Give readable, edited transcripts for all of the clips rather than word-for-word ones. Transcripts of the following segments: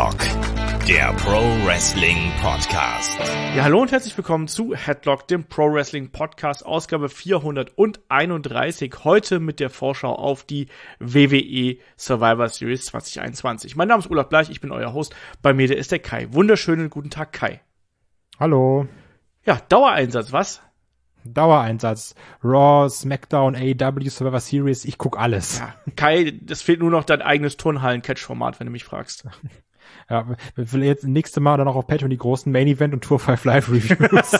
Headlock, der Pro Wrestling Podcast. Ja, hallo und herzlich willkommen zu Headlock, dem Pro Wrestling Podcast, Ausgabe 431. Heute mit der Vorschau auf die WWE Survivor Series 2021. Mein Name ist Olaf Bleich, ich bin euer Host. Bei mir ist der Kai. Wunderschönen guten Tag, Kai. Hallo. Ja, Dauereinsatz, was? Dauereinsatz. Raw, SmackDown, AEW, Survivor Series, ich guck alles. Ja, Kai, das fehlt nur noch dein eigenes Turnhallen-Catch-Format, wenn du mich fragst. Ja, wir will jetzt nächste Mal dann auch auf Patreon die großen Main Event und Tour 5 Live Reviews.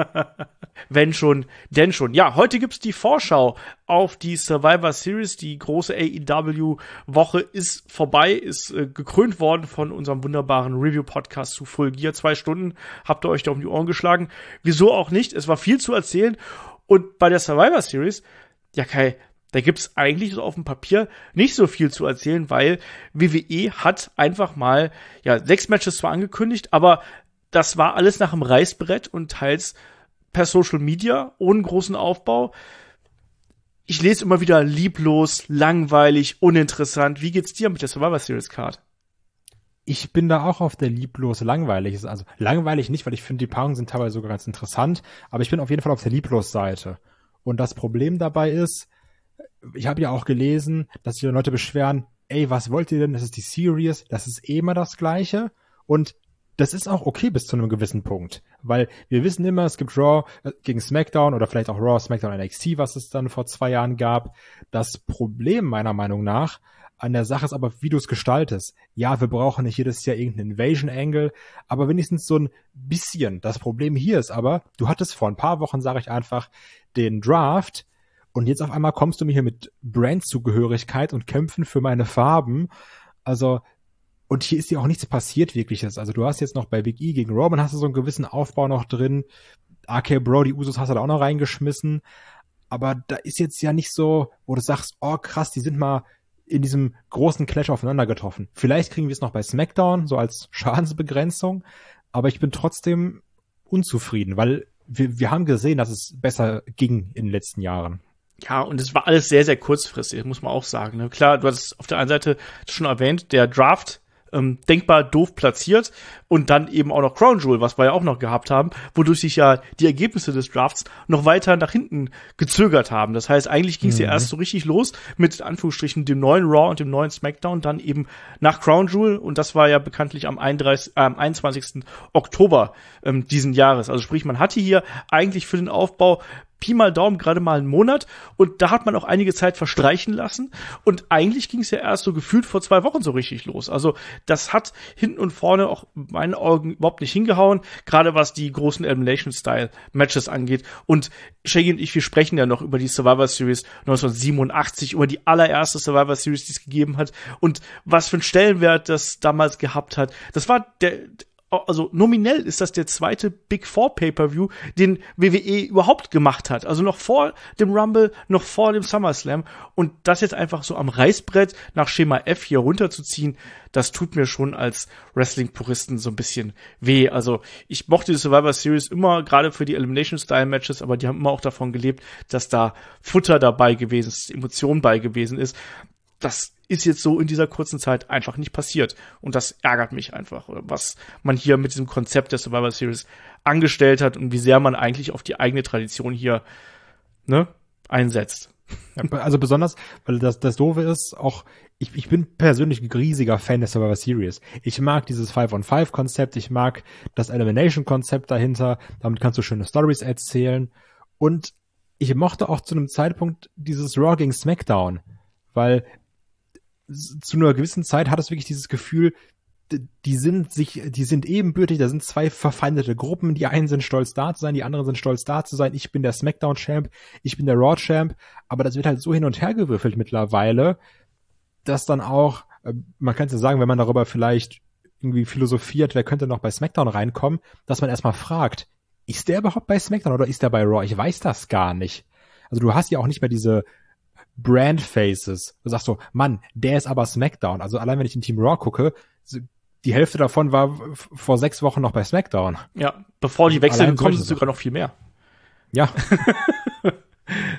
Wenn schon, denn schon. Ja, heute gibt's die Vorschau auf die Survivor Series. Die große AEW-Woche ist vorbei, ist gekrönt worden von unserem wunderbaren Review-Podcast zu Full Gear. 2 Stunden habt ihr euch da um die Ohren geschlagen. Wieso auch nicht? Es war viel zu erzählen. Und bei der Survivor Series, ja Kai, da gibt's eigentlich so auf dem Papier nicht so viel zu erzählen, weil WWE hat einfach mal, 6 Matches zwar angekündigt, aber das war alles nach dem Reißbrett und teils per Social Media, ohne großen Aufbau. Ich lese immer wieder lieblos, langweilig, uninteressant. Wie geht's dir mit der Survivor Series Card? Ich bin da auch auf der lieblos langweilig. Also langweilig nicht, weil ich finde, die Paarungen sind teilweise sogar ganz interessant, aber ich bin auf jeden Fall auf der lieblos Seite. Und das Problem dabei ist, ich habe ja auch gelesen, dass sich Leute beschweren, ey, was wollt ihr denn? Das ist die Series, das ist immer das Gleiche. Und das ist auch okay bis zu einem gewissen Punkt. Weil wir wissen immer, es gibt Raw gegen SmackDown oder vielleicht auch Raw, SmackDown, NXT, was es dann vor 2 Jahren gab. Das Problem meiner Meinung nach an der Sache ist aber, wie du es gestaltest. Ja, wir brauchen nicht jedes Jahr irgendeinen Invasion-Angle, aber wenigstens so ein bisschen. Das Problem hier ist aber, du hattest vor ein paar Wochen, sage ich einfach, den Draft. Und jetzt auf einmal kommst du mir hier mit Brandzugehörigkeit und Kämpfen für meine Farben. Also, und hier ist ja auch nichts passiert wirkliches. Also du hast jetzt noch bei Big E gegen Roman hast du so einen gewissen Aufbau noch drin. RK Bro, die Usos hast du da auch noch reingeschmissen. Aber da ist jetzt ja nicht so, wo du sagst, oh krass, die sind mal in diesem großen Clash aufeinander getroffen. Vielleicht kriegen wir es noch bei SmackDown, so als Schadensbegrenzung. Aber ich bin trotzdem unzufrieden, weil wir haben gesehen, dass es besser ging in den letzten Jahren. Ja, und es war alles sehr, sehr kurzfristig, muss man auch sagen. Ne? Klar, du hast auf der einen Seite schon erwähnt, der Draft denkbar doof platziert und dann eben auch noch Crown Jewel, was wir ja auch noch gehabt haben, wodurch sich ja die Ergebnisse des Drafts noch weiter nach hinten gezögert haben. Das heißt, eigentlich ging es ja erst so richtig los mit, in Anführungsstrichen, dem neuen Raw und dem neuen SmackDown, dann eben nach Crown Jewel und das war ja bekanntlich am 21. Oktober diesen Jahres. Also sprich, man hatte hier eigentlich für den Aufbau Pi mal Daumen gerade mal einen Monat und da hat man auch einige Zeit verstreichen lassen und eigentlich ging es ja erst so gefühlt vor 2 Wochen so richtig los. Also das hat hinten und vorne auch in meinen Augen überhaupt nicht hingehauen, gerade was die großen Elimination-Style-Matches angeht. Und Shaggy und ich, wir sprechen ja noch über die Survivor Series 1987, über die allererste Survivor Series, die es gegeben hat und was für einen Stellenwert das damals gehabt hat. Das war also nominell ist das der zweite Big Four Pay-Per-View, den WWE überhaupt gemacht hat. Also noch vor dem Rumble, noch vor dem SummerSlam. Und das jetzt einfach so am Reißbrett nach Schema F hier runterzuziehen, das tut mir schon als Wrestling-Puristen so ein bisschen weh. Also ich mochte die Survivor Series immer, gerade für die Elimination-Style-Matches, aber die haben immer auch davon gelebt, dass da Futter dabei gewesen ist, Emotion bei gewesen ist. Das ist jetzt so in dieser kurzen Zeit einfach nicht passiert. Und das ärgert mich einfach, was man hier mit diesem Konzept der Survivor Series angestellt hat und wie sehr man eigentlich auf die eigene Tradition hier einsetzt. Ja, also besonders, weil das Doofe ist, auch ich bin persönlich ein riesiger Fan der Survivor Series. Ich mag dieses 5-on-5-Konzept, ich mag das Elimination-Konzept dahinter, damit kannst du schöne Stories erzählen. Und ich mochte auch zu einem Zeitpunkt dieses Raw gegen SmackDown, weil zu einer gewissen Zeit hat es wirklich dieses Gefühl, die sind ebenbürtig, da sind 2 verfeindete Gruppen, die einen sind stolz da zu sein, die anderen sind stolz da zu sein, ich bin der SmackDown-Champ, ich bin der Raw-Champ, aber das wird halt so hin und her gewürfelt mittlerweile, dass dann auch, man könnte sagen, wenn man darüber vielleicht irgendwie philosophiert, wer könnte noch bei SmackDown reinkommen, dass man erstmal fragt, ist der überhaupt bei SmackDown oder ist der bei Raw? Ich weiß das gar nicht. Also du hast ja auch nicht mehr diese Brand Faces. Du sagst so, Mann, der ist aber SmackDown. Also allein wenn ich in Team Raw gucke, die Hälfte davon war vor 6 Wochen noch bei SmackDown. Ja, bevor die Wechsel gekommen sind, sogar noch viel mehr. Ja.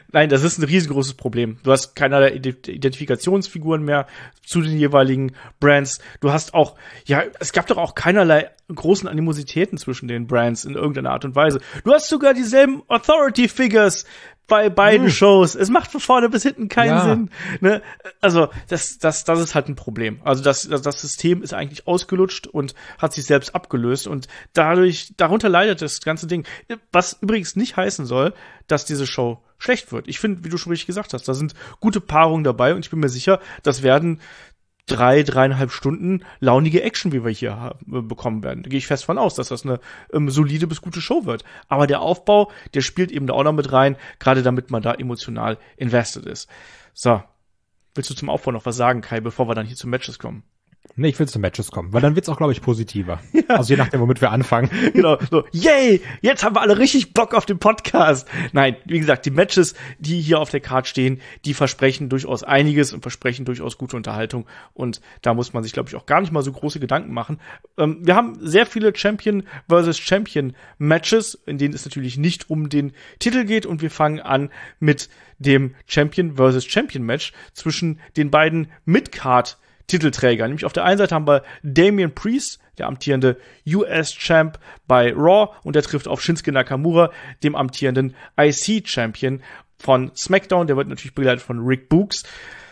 Nein, das ist ein riesengroßes Problem. Du hast keinerlei Identifikationsfiguren mehr zu den jeweiligen Brands. Du hast auch, ja, es gab doch auch keinerlei großen Animositäten zwischen den Brands in irgendeiner Art und Weise. Du hast sogar dieselben Authority-Figures bei beiden Shows. Es macht von vorne bis hinten keinen Sinn. Ne? Also, das ist halt ein Problem. Also, das System ist eigentlich ausgelutscht und hat sich selbst abgelöst und darunter leidet das ganze Ding. Was übrigens nicht heißen soll, dass diese Show schlecht wird. Ich finde, wie du schon richtig gesagt hast, da sind gute Paarungen dabei und ich bin mir sicher, das werden 3,5 Stunden launige Action, wie wir hier bekommen werden. Da gehe ich fest von aus, dass das eine solide bis gute Show wird. Aber der Aufbau, der spielt eben da auch noch mit rein, gerade damit man da emotional invested ist. So, willst du zum Aufbau noch was sagen, Kai, bevor wir dann hier zu Matches kommen? Nee, ich will zu Matches kommen, weil dann wird's auch, glaube ich, positiver. Ja. Also je nachdem, womit wir anfangen. Genau, so, yay, jetzt haben wir alle richtig Bock auf den Podcast. Nein, wie gesagt, die Matches, die hier auf der Card stehen, die versprechen durchaus einiges und versprechen durchaus gute Unterhaltung. Und da muss man sich, glaube ich, auch gar nicht mal so große Gedanken machen. Wir haben sehr viele Champion versus Champion Matches, in denen es natürlich nicht um den Titel geht. Und wir fangen an mit dem Champion versus Champion Match zwischen den beiden Mid-Card Titelträger. Nämlich auf der einen Seite haben wir Damian Priest, der amtierende US-Champ bei Raw, und der trifft auf Shinsuke Nakamura, dem amtierenden IC-Champion von SmackDown. Der wird natürlich begleitet von Rick Books.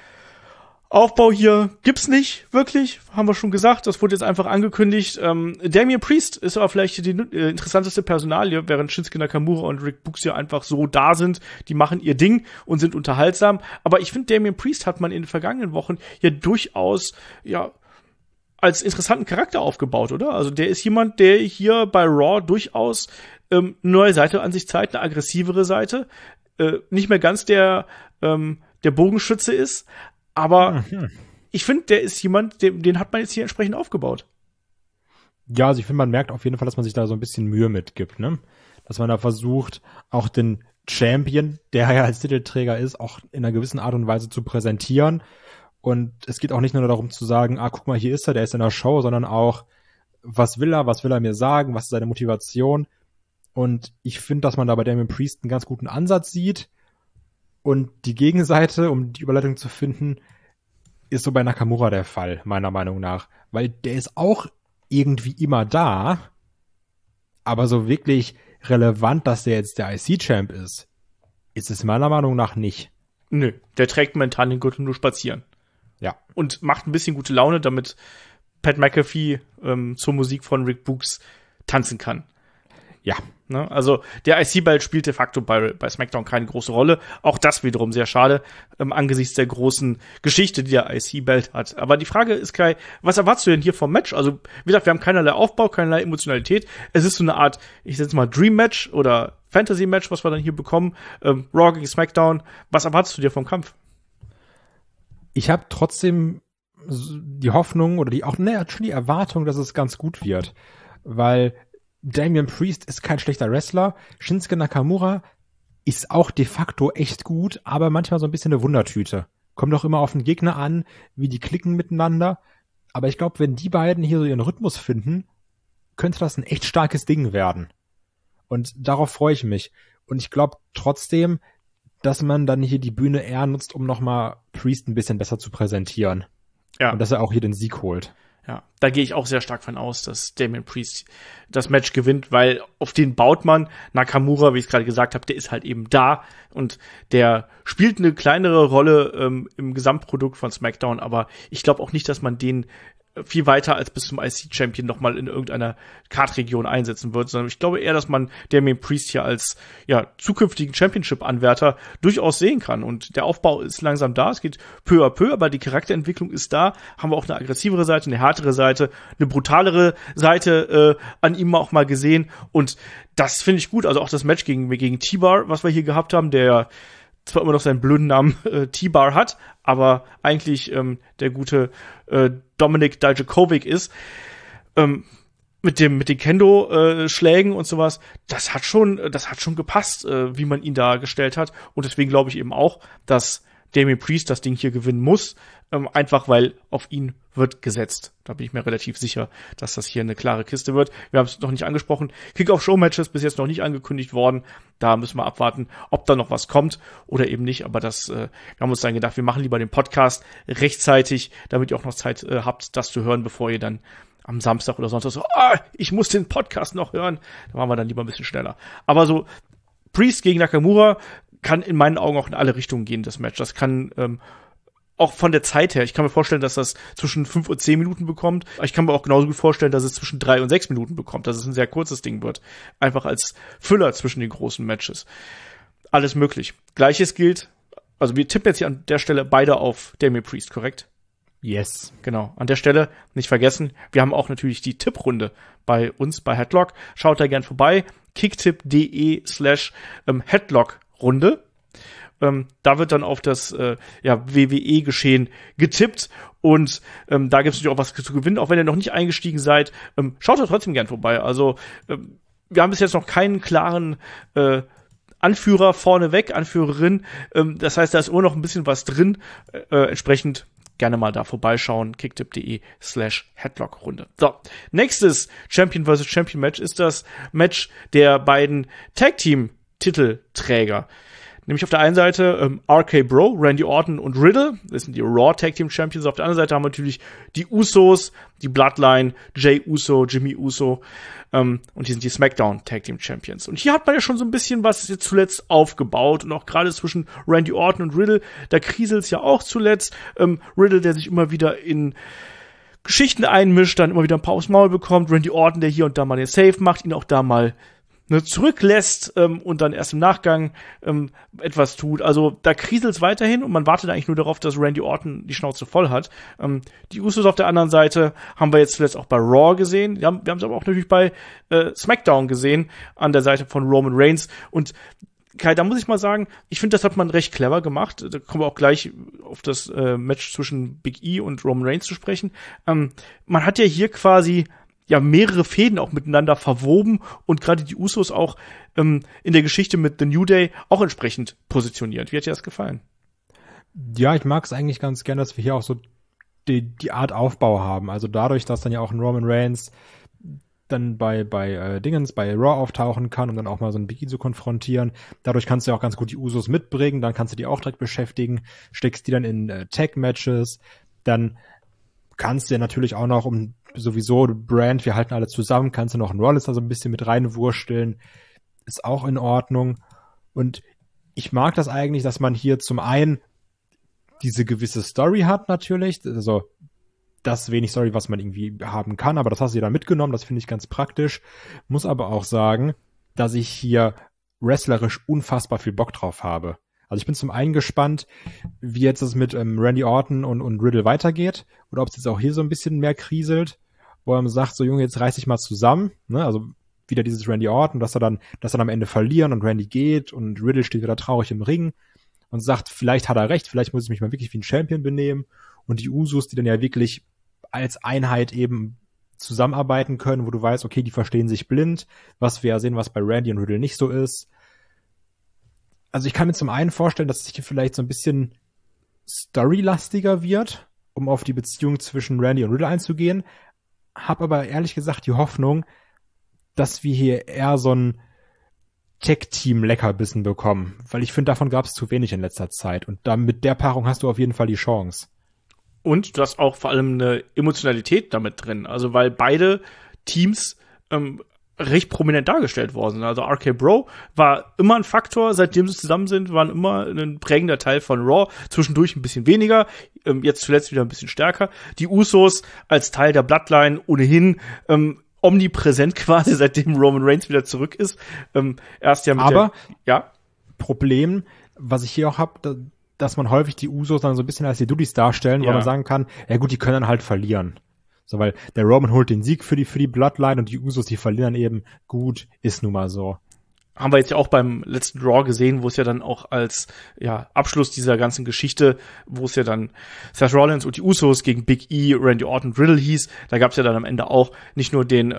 Aufbau hier gibt's nicht, wirklich, haben wir schon gesagt, das wurde jetzt einfach angekündigt. Damian Priest ist aber vielleicht die interessanteste Personalie, während Shinsuke Nakamura und Rick Books ja einfach so da sind, die machen ihr Ding und sind unterhaltsam. Aber ich finde, Damian Priest hat man in den vergangenen Wochen ja durchaus, ja, als interessanten Charakter aufgebaut, oder? Also der ist jemand, der hier bei Raw durchaus eine neue Seite an sich zeigt, eine aggressivere Seite, nicht mehr ganz der Bogenschütze ist. Aber ich finde, der ist jemand, den hat man jetzt hier entsprechend aufgebaut. Ja, also ich finde, man merkt auf jeden Fall, dass man sich da so ein bisschen Mühe mitgibt, ne? Dass man da versucht, auch den Champion, der ja als Titelträger ist, auch in einer gewissen Art und Weise zu präsentieren. Und es geht auch nicht nur darum zu sagen, guck mal, hier ist er, der ist in der Show, sondern auch, was will er mir sagen, was ist seine Motivation? Und ich finde, dass man da bei Damian Priest einen ganz guten Ansatz sieht. Und die Gegenseite, um die Überleitung zu finden, ist so bei Nakamura der Fall, meiner Meinung nach. Weil der ist auch irgendwie immer da, aber so wirklich relevant, dass der jetzt der IC-Champ ist es meiner Meinung nach nicht. Nö, der trägt momentan den Gürtel nur spazieren. Ja. Und macht ein bisschen gute Laune, damit Pat McAfee zur Musik von Rick Books tanzen kann. Ja. Ne? Also der IC-Belt spielt de facto bei SmackDown keine große Rolle. Auch das wiederum sehr schade, angesichts der großen Geschichte, die der IC-Belt hat. Aber die Frage ist, Kai, was erwartest du denn hier vom Match? Also, wie gesagt, wir haben keinerlei Aufbau, keinerlei Emotionalität. Es ist so eine Art, ich sag jetzt mal, Dream-Match oder Fantasy-Match, was wir dann hier bekommen. Raw gegen SmackDown. Was erwartest du dir vom Kampf? Ich habe trotzdem die Hoffnung oder schon die Erwartung, dass es ganz gut wird. Weil Damian Priest ist kein schlechter Wrestler. Shinsuke Nakamura ist auch de facto echt gut, aber manchmal so ein bisschen eine Wundertüte. Kommt doch immer auf den Gegner an, wie die klicken miteinander. Aber ich glaube, wenn die beiden hier so ihren Rhythmus finden, könnte das ein echt starkes Ding werden. Und darauf freue ich mich. Und ich glaube trotzdem, dass man dann hier die Bühne eher nutzt, um nochmal Priest ein bisschen besser zu präsentieren. Ja. Und dass er auch hier den Sieg holt. Ja, da gehe ich auch sehr stark von aus, dass Damian Priest das Match gewinnt, weil auf den baut man. Nakamura, wie ich es gerade gesagt habe, der ist halt eben da und der spielt eine kleinere Rolle im Gesamtprodukt von SmackDown, aber ich glaube auch nicht, dass man den viel weiter als bis zum IC-Champion nochmal in irgendeiner Card-Region einsetzen wird, sondern ich glaube eher, dass man Damian Priest hier als zukünftigen Championship-Anwärter durchaus sehen kann. Und der Aufbau ist langsam da, es geht peu à peu, aber die Charakterentwicklung ist da. Haben wir auch eine aggressivere Seite, eine härtere Seite, eine brutalere Seite an ihm auch mal gesehen. Und das finde ich gut. Also auch das Match gegen T-Bar, was wir hier gehabt haben, der zwar immer noch seinen blöden Namen T-Bar hat, aber eigentlich der gute Dominik Dijakovic ist, mit den Kendo-Schlägen und sowas, das hat schon gepasst, wie man ihn dargestellt hat. Und deswegen glaube ich eben auch, dass Damian Priest das Ding hier gewinnen muss, einfach weil auf ihn wird gesetzt. Da bin ich mir relativ sicher, dass das hier eine klare Kiste wird. Wir haben es noch nicht angesprochen. Kick-Off-Show-Matches bis jetzt noch nicht angekündigt worden. Da müssen wir abwarten, ob da noch was kommt oder eben nicht. Aber wir haben uns dann gedacht, wir machen lieber den Podcast rechtzeitig, damit ihr auch noch Zeit habt, das zu hören, bevor ihr dann am Samstag oder sonst so, ich muss den Podcast noch hören. Da machen wir dann lieber ein bisschen schneller. Aber so Priest gegen Nakamura kann in meinen Augen auch in alle Richtungen gehen, das Match. Das kann auch von der Zeit her, ich kann mir vorstellen, dass das zwischen 5 und 10 Minuten bekommt. Ich kann mir auch genauso gut vorstellen, dass es zwischen 3 und 6 Minuten bekommt, dass es ein sehr kurzes Ding wird. Einfach als Füller zwischen den großen Matches. Alles möglich. Gleiches gilt, also wir tippen jetzt hier an der Stelle beide auf Damian Priest, korrekt? Yes. Genau. An der Stelle nicht vergessen, wir haben auch natürlich die Tipprunde bei uns, bei Headlock. Schaut da gern vorbei. kicktipp.de/Headlock-Runde. Da wird dann auf das WWE-Geschehen getippt und da gibt es natürlich auch was zu gewinnen. Auch wenn ihr noch nicht eingestiegen seid, schaut da trotzdem gern vorbei. Also wir haben bis jetzt noch keinen klaren Anführer vorneweg, Anführerin. Das heißt, da ist immer noch ein bisschen was drin. Entsprechend gerne mal da vorbeischauen. kicktipp.de/Headlock-Runde. So, nächstes Champion vs. Champion Match ist das Match der beiden Tag-Team-Titelträger. Nämlich auf der einen Seite RK Bro, Randy Orton und Riddle. Das sind die Raw Tag Team Champions. Auf der anderen Seite haben wir natürlich die Usos, die Bloodline, Jey Uso, Jimmy Uso. Und die sind die SmackDown Tag Team Champions. Und hier hat man ja schon so ein bisschen was jetzt zuletzt aufgebaut. Und auch gerade zwischen Randy Orton und Riddle, da kriselt's ja auch zuletzt. Riddle, der sich immer wieder in Geschichten einmischt, dann immer wieder ein paar aufs Maul bekommt. Randy Orton, der hier und da mal den Save macht, ihn auch da mal zurücklässt und dann erst im Nachgang etwas tut. Also da kriselt's weiterhin und man wartet eigentlich nur darauf, dass Randy Orton die Schnauze voll hat. Die Usos auf der anderen Seite haben wir jetzt zuletzt auch bei Raw gesehen. Wir haben es aber auch natürlich bei SmackDown gesehen, an der Seite von Roman Reigns. Und Kai, da muss ich mal sagen, ich finde, das hat man recht clever gemacht. Da kommen wir auch gleich auf das Match zwischen Big E und Roman Reigns zu sprechen. Man hat ja hier quasi mehrere Fäden auch miteinander verwoben und gerade die Usos auch in der Geschichte mit The New Day auch entsprechend positioniert. Wie hat dir das gefallen? Ja, ich mag es eigentlich ganz gerne, dass wir hier auch so die Art Aufbau haben. Also dadurch, dass dann ja auch ein Roman Reigns dann bei Raw auftauchen kann, um dann auch mal so ein Big E zu konfrontieren. Dadurch kannst du ja auch ganz gut die Usos mitbringen, dann kannst du die auch direkt beschäftigen, steckst die dann in Tag-Matches, dann kannst du ja natürlich auch noch sowieso Brand, wir halten alle zusammen, kannst du noch einen Rollins da so ein bisschen mit reinwursteln, ist auch in Ordnung. Und ich mag das eigentlich, dass man hier zum einen diese gewisse Story hat natürlich, also das wenig Story, was man irgendwie haben kann, aber das hast du dir dann mitgenommen, das finde ich ganz praktisch. Muss aber auch sagen, dass ich hier wrestlerisch unfassbar viel Bock drauf habe. Also ich bin zum einen gespannt, wie jetzt es mit Randy Orton und Riddle weitergeht oder ob es jetzt auch hier so ein bisschen mehr kriselt, wo er sagt, so Junge, jetzt reiß dich mal zusammen, ne? Also wieder dieses Randy Orton, dass er dann am Ende verlieren und Randy geht und Riddle steht wieder traurig im Ring und sagt, vielleicht hat er recht, vielleicht muss ich mich mal wirklich wie ein Champion benehmen und die Usos, die dann ja wirklich als Einheit eben zusammenarbeiten können, wo du weißt, okay, die verstehen sich blind, was wir ja sehen, was bei Randy und Riddle nicht so ist. Also ich kann mir zum einen vorstellen, dass es hier vielleicht so ein bisschen storylastiger wird, um auf die Beziehung zwischen Randy und Riddle einzugehen. Hab aber ehrlich gesagt die Hoffnung, dass wir hier eher so ein Tech-Team-Leckerbissen bekommen. Weil ich finde, davon gab es zu wenig in letzter Zeit. Und da mit der Paarung hast du auf jeden Fall die Chance. Und du hast auch vor allem eine Emotionalität damit drin. Also weil beide Teams recht prominent dargestellt worden sind. Also RK Bro war immer ein Faktor, seitdem sie zusammen sind, waren immer ein prägender Teil von Raw, zwischendurch ein bisschen weniger, jetzt zuletzt wieder ein bisschen stärker. Die Usos als Teil der Bloodline ohnehin omnipräsent quasi, seitdem Roman Reigns wieder zurück ist. Erst ja mit Problem, was ich hier auch habe, dass man häufig die Usos dann so ein bisschen als die Duddies darstellen, weil man sagen kann, ja gut, die können dann halt verlieren. So, weil der Roman holt den Sieg für die Bloodline und die Usos, die verlieren eben, gut, ist nun mal so. Haben wir jetzt ja auch beim letzten Raw gesehen, wo es ja dann auch als Abschluss dieser ganzen Geschichte, wo es ja dann Seth Rollins und die Usos gegen Big E, Randy Orton, Riddle hieß, da gab es ja dann am Ende auch nicht nur den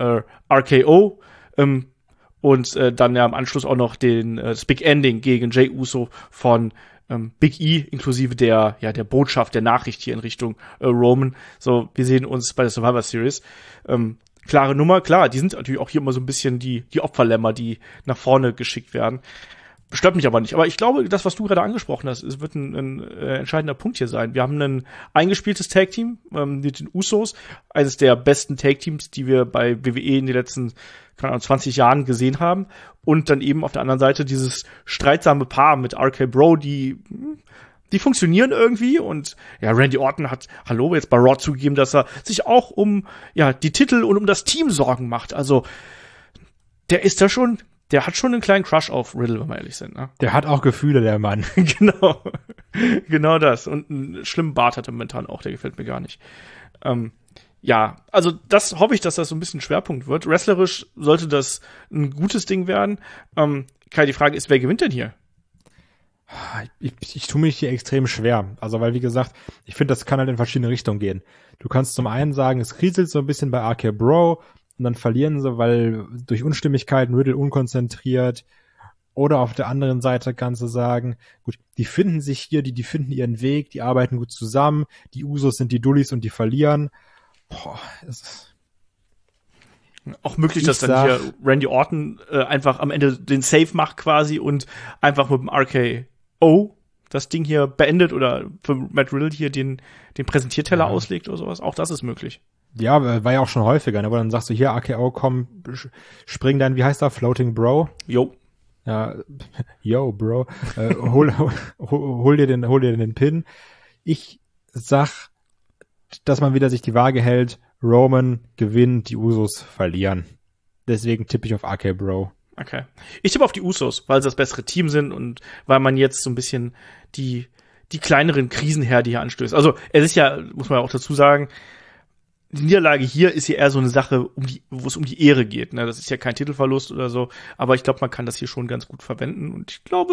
RKO und dann ja am Anschluss auch noch das Big Ending gegen Jey Uso von Big E inklusive der Botschaft, der Nachricht hier in Richtung Roman. So, wir sehen uns bei der Survivor Series. Klare Nummer, klar, die sind natürlich auch hier immer so ein bisschen die Opferlämmer, die nach vorne geschickt werden. Stört mich aber nicht. Aber ich glaube, das, was du gerade angesprochen hast, es wird ein entscheidender Punkt hier sein. Wir haben ein eingespieltes Tag-Team mit den Usos, eines der besten Tag-Teams, die wir bei WWE in den letzten 20 Jahren gesehen haben. Und dann eben auf der anderen Seite dieses streitsame Paar mit RK Bro, die funktionieren irgendwie. Und ja, Randy Orton hat, jetzt bei Raw zugegeben, dass er sich auch um die Titel und um das Team Sorgen macht. Also der hat schon einen kleinen Crush auf Riddle, wenn wir ehrlich sind. Ne? Der hat auch Gefühle, der Mann. Genau das. Und einen schlimmen Bart hat er momentan auch, der gefällt mir gar nicht. Also das hoffe ich, dass das so ein bisschen Schwerpunkt wird. Wrestlerisch sollte das ein gutes Ding werden. Kai, die Frage ist, wer gewinnt denn hier? Ich tue mich hier extrem schwer. Also, weil, wie gesagt, ich finde, das kann halt in verschiedene Richtungen gehen. Du kannst zum einen sagen, es kriselt so ein bisschen bei RK Bro und dann verlieren sie, weil durch Unstimmigkeiten Riddle unkonzentriert. Oder auf der anderen Seite kannst du sagen, gut, die finden sich hier, die finden ihren Weg, die arbeiten gut zusammen, die Usos sind die Dullis und die verlieren. Auch möglich, dass dann hier Randy Orton einfach am Ende den Save macht quasi und einfach mit dem RKO das Ding hier beendet oder für Matt Riddle hier den Präsentierteller auslegt oder sowas. Auch das ist möglich. Ja, war ja auch schon häufiger, ne? Wo dann sagst du, hier, RKO, komm, spring dann, wie heißt der, Floating Bro? Jo. Ja, yo, Bro. Hol dir den Pin. Ich sag, dass man wieder sich die Waage hält. Roman gewinnt, die Usos verlieren. Deswegen tippe ich auf RK Bro. Okay. Ich tippe auf die Usos, weil sie das bessere Team sind und weil man jetzt so ein bisschen die kleineren Krisenherde hier anstößt. Also es ist ja, muss man ja auch dazu sagen, die Niederlage hier ist ja eher so eine Sache, wo es um die Ehre geht. Ne? Das ist ja kein Titelverlust oder so, aber ich glaube, man kann das hier schon ganz gut verwenden und ich glaube,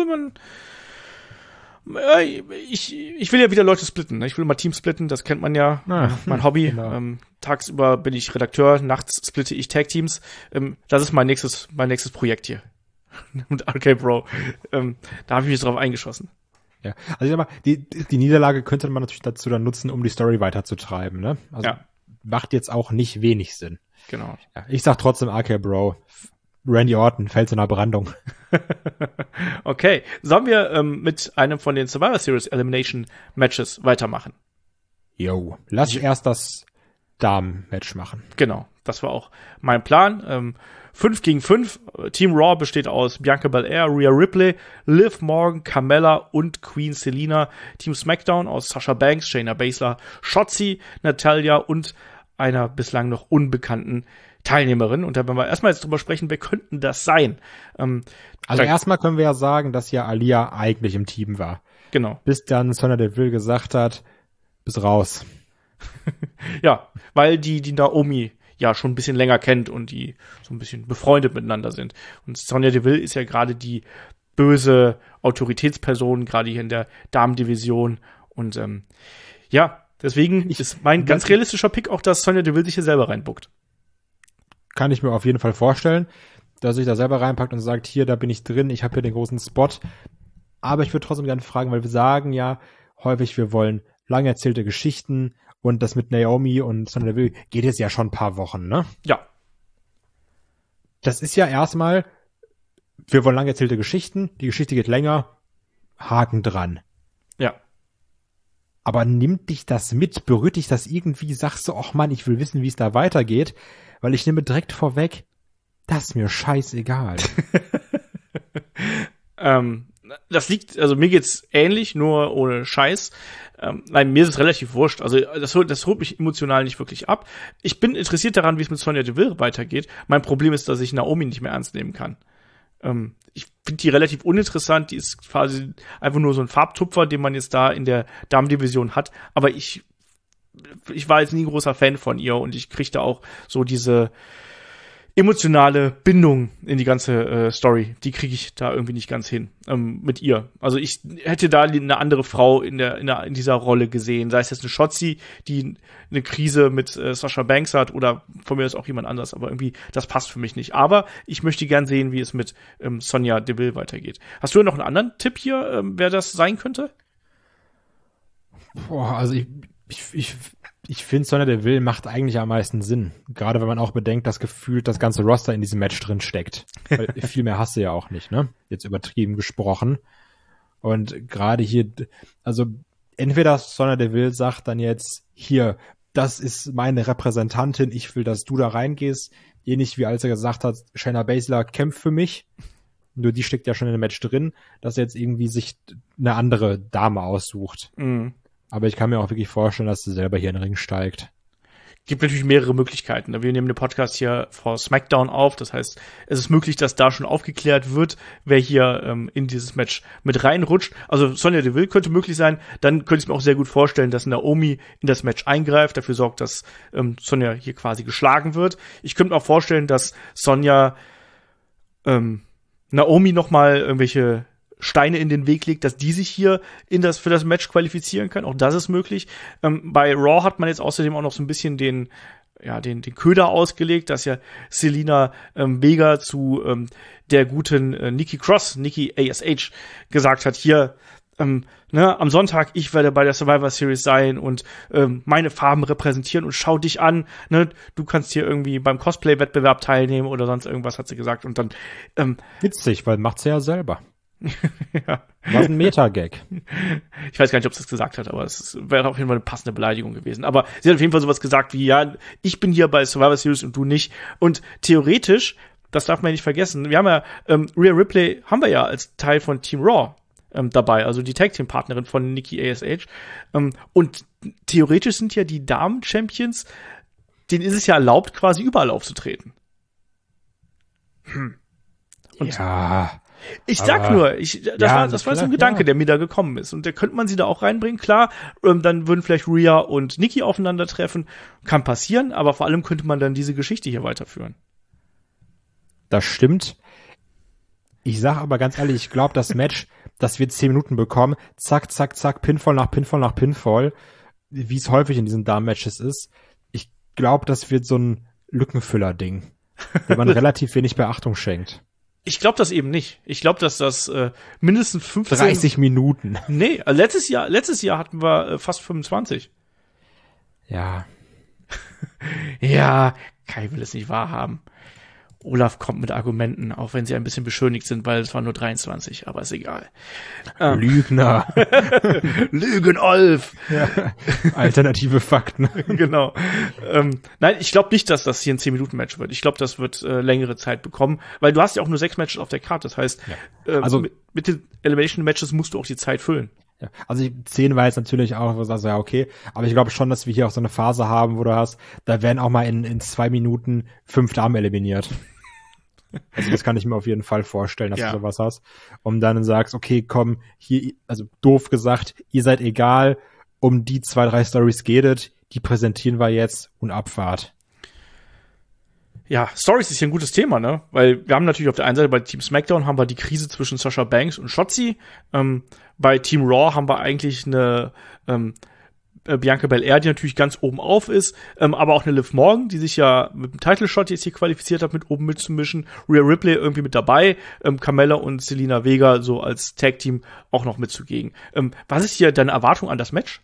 ich will ja wieder Leute splitten. Ne? Ich will mal Teams splitten, das kennt man ja, mein Hobby. Genau. Tagsüber bin ich Redakteur, nachts splitte ich Tag-Teams. Das ist mein nächstes Projekt hier. Mit RK Bro. Da habe ich mich drauf eingeschossen. Ja, also ich sag mal, die Niederlage könnte man natürlich dazu dann nutzen, um die Story weiterzutreiben. Ne? Also macht jetzt auch nicht wenig Sinn. Genau. Ja, ich sag trotzdem RK Bro. Randy Orton fällt zu einer Brandung. Okay, sollen wir mit einem von den Survivor Series Elimination Matches weitermachen? Yo, lass erst das Damen-Match machen. Genau, das war auch mein Plan. 5 gegen 5. Team Raw besteht aus Bianca Belair, Rhea Ripley, Liv Morgan, Carmella und Queen Selina. Team SmackDown aus Sasha Banks, Shayna Baszler, Shotzi, Natalya und einer bislang noch unbekannten Teilnehmerin. Und da werden wir erstmal jetzt drüber sprechen, wer könnten das sein? Also erstmal können wir ja sagen, dass ja Aliyah eigentlich im Team war. Genau. Bis dann Sonya Deville gesagt hat, bis raus. Ja, weil die Naomi ja schon ein bisschen länger kennt und die so ein bisschen befreundet miteinander sind. Und Sonya Deville ist ja gerade die böse Autoritätsperson, gerade hier in der Damendivision. Und deswegen ist mein ganz realistischer Pick auch, dass Sonya Deville sich hier selber reinbuckt. Kann ich mir auf jeden Fall vorstellen, dass sich da selber reinpackt und sagt, hier, da bin ich drin, ich habe hier den großen Spot. Aber ich würde trotzdem gerne fragen, weil wir sagen ja häufig, wir wollen lang erzählte Geschichten und das mit Naomi und Sonya Deville geht jetzt ja schon ein paar Wochen, ne? Ja. Das ist ja erstmal, wir wollen lang erzählte Geschichten, die Geschichte geht länger, Haken dran. Ja. Aber nimmt dich das mit, berührt dich das irgendwie, sagst du, ach Mann, ich will wissen, wie es da weitergeht, weil ich nehme direkt vorweg, das ist mir scheißegal. Das liegt, also mir geht's ähnlich, nur ohne Scheiß. Nein, mir ist es relativ wurscht. Also das holt mich emotional nicht wirklich ab. Ich bin interessiert daran, wie es mit Sonya Deville weitergeht. Mein Problem ist, dass ich Naomi nicht mehr ernst nehmen kann. Ich finde die relativ uninteressant. Die ist quasi einfach nur so ein Farbtupfer, den man jetzt da in der Damendivision hat. Aber ich war jetzt nie ein großer Fan von ihr und ich kriegte auch so diese emotionale Bindung in die ganze Story, die kriege ich da irgendwie nicht ganz hin mit ihr. Also ich hätte da eine andere Frau in dieser Rolle gesehen, sei es jetzt eine Shotzi, die eine Krise mit Sasha Banks hat oder von mir ist auch jemand anders, aber irgendwie das passt für mich nicht. Aber ich möchte gern sehen, wie es mit Sonya Deville weitergeht. Hast du noch einen anderen Tipp hier, wer das sein könnte? Boah, also ich finde, Sonya Deville macht eigentlich am meisten Sinn. Gerade wenn man auch bedenkt, dass gefühlt das ganze Roster in diesem Match drin steckt. Weil viel mehr hast du ja auch nicht, ne? Jetzt übertrieben gesprochen. Und gerade hier, also entweder Sonya Deville sagt dann jetzt, hier, das ist meine Repräsentantin, ich will, dass du da reingehst. Ähnlich wie als er gesagt hat, Shayna Baszler kämpft für mich. Nur die steckt ja schon in dem Match drin, dass er jetzt irgendwie sich eine andere Dame aussucht. Mhm. Aber ich kann mir auch wirklich vorstellen, dass sie selber hier in den Ring steigt. Gibt natürlich mehrere Möglichkeiten. Wir nehmen den Podcast hier vor SmackDown auf. Das heißt, es ist möglich, dass da schon aufgeklärt wird, wer hier in dieses Match mit reinrutscht. Also Sonya Deville könnte möglich sein. Dann könnte ich es mir auch sehr gut vorstellen, dass Naomi in das Match eingreift, dafür sorgt, dass Sonya hier quasi geschlagen wird. Ich könnte mir auch vorstellen, dass Sonya Naomi nochmal irgendwelche Steine in den Weg legt, dass die sich hier für das Match qualifizieren kann. Auch das ist möglich. Bei Raw hat man jetzt außerdem auch noch so ein bisschen den Köder ausgelegt, dass ja Zelina Vega zu der guten Nikki ASH gesagt hat, hier, am Sonntag, ich werde bei der Survivor Series sein und meine Farben repräsentieren und schau dich an, ne, du kannst hier irgendwie beim Cosplay-Wettbewerb teilnehmen oder sonst irgendwas, hat sie gesagt. Und dann witzig, weil macht sie ja selber. Ja. War ein Meta-Gag. Ich weiß gar nicht, ob sie das gesagt hat, aber es wäre auf jeden Fall eine passende Beleidigung gewesen. Aber sie hat auf jeden Fall sowas gesagt wie, ja, ich bin hier bei Survivor Series und du nicht. Und theoretisch, das darf man ja nicht vergessen, wir haben ja, Rhea Ripley haben wir ja als Teil von Team Raw dabei, also die Tag-Team-Partnerin von Nikki ASH. Und theoretisch sind ja die Damen-Champions, denen ist es ja erlaubt, quasi überall aufzutreten. Und ja. Ich sag nur, das war so ein Gedanke, der mir da gekommen ist. Und da könnte man sie da auch reinbringen. Klar, dann würden vielleicht Rhea und Nikki aufeinandertreffen. Kann passieren, aber vor allem könnte man dann diese Geschichte hier weiterführen. Das stimmt. Ich sag aber ganz ehrlich, ich glaube, das Match, das wir 10 Minuten bekommen, zack, zack, zack, Pinfall nach Pinfall nach Pinfall, wie es häufig in diesen Damen-Matches ist. Ich glaube, das wird so ein Lückenfüller-Ding, dem man relativ wenig Beachtung schenkt. Ich glaube das eben nicht. Ich glaube, dass das mindestens 30 Minuten. Nee, also letztes Jahr hatten wir fast 25. Ja. Ja, Kai will es nicht wahrhaben. Olaf kommt mit Argumenten, auch wenn sie ein bisschen beschönigt sind, weil es waren nur 23, aber ist egal. Lügner. Lügen-Olf. Ja. Alternative Fakten. Genau. Nein, ich glaube nicht, dass das hier ein 10-Minuten-Match wird. Ich glaube, das wird längere Zeit bekommen, weil du hast ja auch nur 6 Matches auf der Karte. Das heißt, also mit den Elimination-Matches musst du auch die Zeit füllen. Ja, also 10 war jetzt natürlich auch, also ja, okay, aber ich glaube schon, dass wir hier auch so eine Phase haben, wo du hast, da werden auch mal in 2 Minuten 5 Damen eliminiert. Also das kann ich mir auf jeden Fall vorstellen, dass du sowas hast. Und dann sagst, okay, komm, hier, also doof gesagt, ihr seid egal, um die 2, 3 Stories geht es, die präsentieren wir jetzt und Abfahrt. Ja, Stories ist hier ein gutes Thema, ne? Weil wir haben natürlich auf der einen Seite bei Team SmackDown haben wir die Krise zwischen Sasha Banks und Shotzi. Bei Team Raw haben wir eigentlich eine Bianca Belair, die natürlich ganz oben auf ist, aber auch eine Liv Morgan, die sich ja mit dem Title-Shot jetzt hier qualifiziert hat, mit oben mitzumischen. Rhea Ripley irgendwie mit dabei, Carmella und Zelina Vega so als Tag-Team auch noch mitzugehen. Was ist hier deine Erwartung an das Match?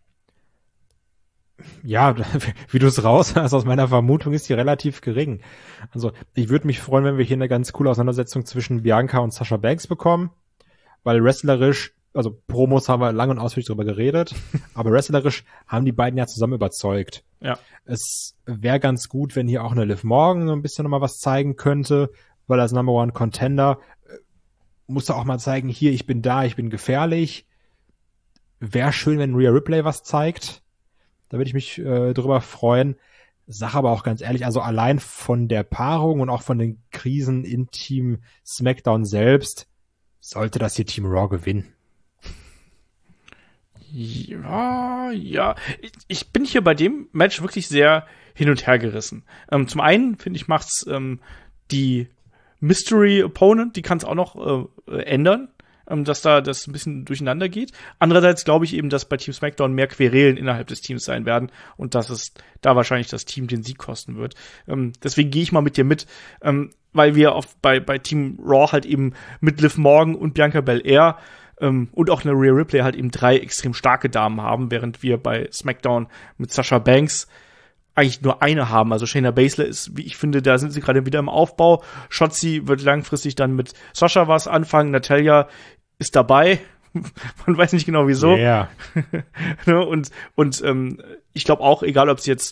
Ja, wie du es raus hast, aus meiner Vermutung ist die relativ gering. Also ich würde mich freuen, wenn wir hier eine ganz coole Auseinandersetzung zwischen Bianca und Sasha Banks bekommen, weil wrestlerisch, also Promos haben wir lang und ausführlich drüber geredet, aber wrestlerisch haben die beiden ja zusammen überzeugt. Ja. Es wäre ganz gut, wenn hier auch eine Liv Morgan so ein bisschen nochmal was zeigen könnte, weil als Number One Contender muss er auch mal zeigen, hier, ich bin da, ich bin gefährlich. Wäre schön, wenn Rhea Ripley was zeigt. Da würde ich mich drüber freuen. Sag aber auch ganz ehrlich, also allein von der Paarung und auch von den Krisen in Team SmackDown selbst sollte das hier Team Raw gewinnen. Ja. Ich bin hier bei dem Match wirklich sehr hin und her gerissen. Zum einen, finde ich, macht's die Mystery Opponent, die kann es auch noch ändern, dass da das ein bisschen durcheinander geht. Andererseits glaube ich eben, dass bei Team SmackDown mehr Querelen innerhalb des Teams sein werden und dass es da wahrscheinlich das Team den Sieg kosten wird. Deswegen gehe ich mal mit dir mit, weil wir bei Team Raw halt eben mit Liv Morgan und Bianca Belair und auch eine Rhea Ripley halt eben 3 extrem starke Damen haben, während wir bei SmackDown mit Sasha Banks eigentlich nur eine haben. Also Shayna Baszler ist, wie ich finde, da sind sie gerade wieder im Aufbau. Shotzi wird langfristig dann mit Sasha was anfangen. Natalya ist dabei. Man weiß nicht genau wieso. Yeah. und ich glaube auch, egal ob es jetzt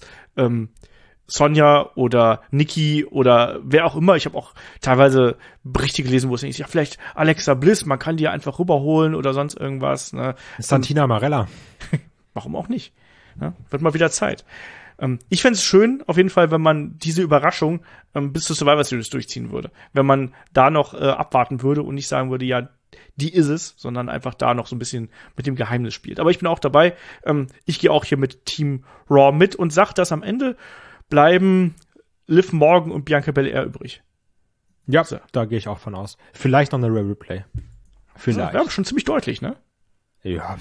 Sonja oder Nikki oder wer auch immer, ich habe auch teilweise Berichte gelesen, wo es nicht, ja, vielleicht Alexa Bliss, man kann die ja einfach rüberholen oder sonst irgendwas. Ne? Santina Marella. Warum auch nicht? Ne? Wird mal wieder Zeit. Ich fände es schön, auf jeden Fall, wenn man diese Überraschung bis zur Survivor Series durchziehen würde. Wenn man da noch abwarten würde und nicht sagen würde, ja, die ist es, sondern einfach da noch so ein bisschen mit dem Geheimnis spielt. Aber ich bin auch dabei. Ich gehe auch hier mit Team Raw mit und sag, dass am Ende bleiben Liv Morgan und Bianca Belair übrig. Ja, so. Da gehe ich auch von aus. Vielleicht noch eine Rhea Ripley. Vielleicht. Ja, schon ziemlich deutlich, ne? Ja,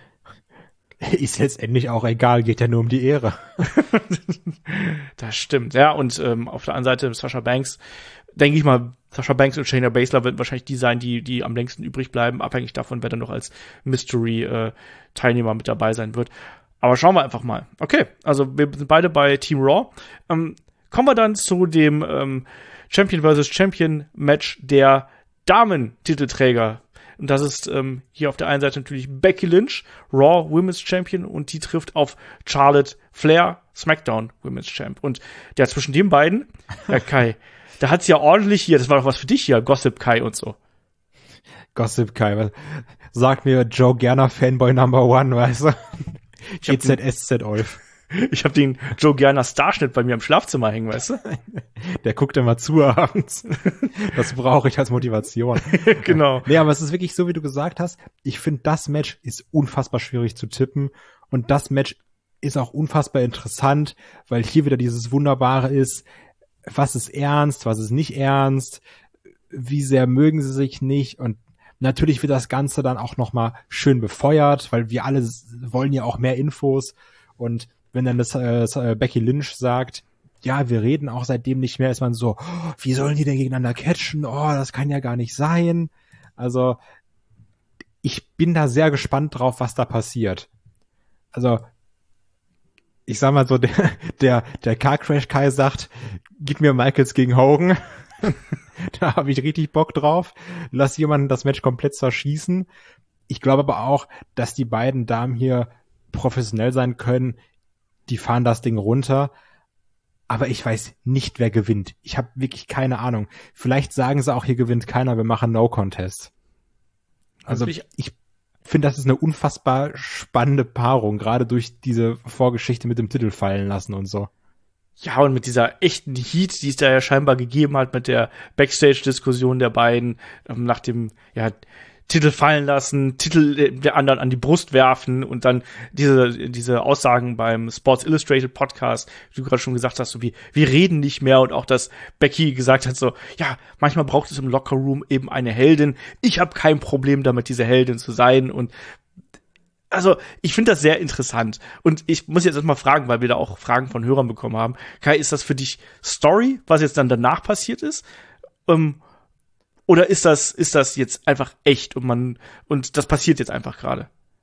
ist letztendlich auch egal, geht ja nur um die Ehre. Das stimmt, ja. Und auf der anderen Seite Sasha Banks, denke ich mal, Sasha Banks und Shayna Baszler werden wahrscheinlich die sein, die am längsten übrig bleiben, abhängig davon, wer dann noch als Mystery-Teilnehmer mit dabei sein wird. Aber schauen wir einfach mal. Okay, also wir sind beide bei Team Raw. Kommen wir dann zu dem Champion vs. Champion Match der Damen-Titelträger. Und das ist hier auf der einen Seite natürlich Becky Lynch, Raw Women's Champion, und die trifft auf Charlotte Flair, SmackDown Women's Champ. Und ja, zwischen den beiden, ja, Kai, da hat's ja ordentlich hier, das war doch was für dich hier, Gossip Kai und so. Gossip Kai, sag mir Joe Gerner Fanboy Number One, weißt du? GZSZ Olf. Ich habe den Joe Gerner Starschnitt bei mir im Schlafzimmer hängen, weißt du? Der guckt immer zu abends. Das brauche ich als Motivation. Genau. Nee, aber es ist wirklich so, wie du gesagt hast. Ich finde, das Match ist unfassbar schwierig zu tippen. Und das Match ist auch unfassbar interessant, weil hier wieder dieses Wunderbare ist, was ist ernst, was ist nicht ernst, wie sehr mögen sie sich nicht. Und natürlich wird das Ganze dann auch nochmal schön befeuert, weil wir alle wollen ja auch mehr Infos. Und wenn dann das Becky Lynch sagt, ja, wir reden auch seitdem nicht mehr, ist man so, oh, wie sollen die denn gegeneinander catchen? Oh, das kann ja gar nicht sein. Also, ich bin da sehr gespannt drauf, was da passiert. Also, ich sag mal so, der Car Crash Kai sagt, gib mir Michaels gegen Hogan. Da habe ich richtig Bock drauf. Lass jemanden das Match komplett zerschießen. Ich glaube aber auch, dass die beiden Damen hier professionell sein können. Die fahren das Ding runter. Aber ich weiß nicht, wer gewinnt. Ich habe wirklich keine Ahnung. Vielleicht sagen sie auch, hier gewinnt keiner, wir machen No Contest. Also ich finde, das ist eine unfassbar spannende Paarung, gerade durch diese Vorgeschichte mit dem Titel fallen lassen und so. Ja, und mit dieser echten Heat, die es da ja scheinbar gegeben hat, mit der Backstage-Diskussion der beiden, nach dem, ja, Titel fallen lassen, Titel der anderen an die Brust werfen und dann diese Aussagen beim Sports Illustrated Podcast, wie du gerade schon gesagt hast, so wie, wir reden nicht mehr, und auch, dass Becky gesagt hat, so, ja, manchmal braucht es im Lockerroom eben eine Heldin. Ich habe kein Problem damit, diese Heldin zu sein, und also, ich finde das sehr interessant. Und ich muss jetzt erstmal fragen, weil wir da auch Fragen von Hörern bekommen haben. Kai, ist das für dich Story, was jetzt dann danach passiert ist? Oder ist das jetzt einfach echt und das passiert jetzt einfach gerade?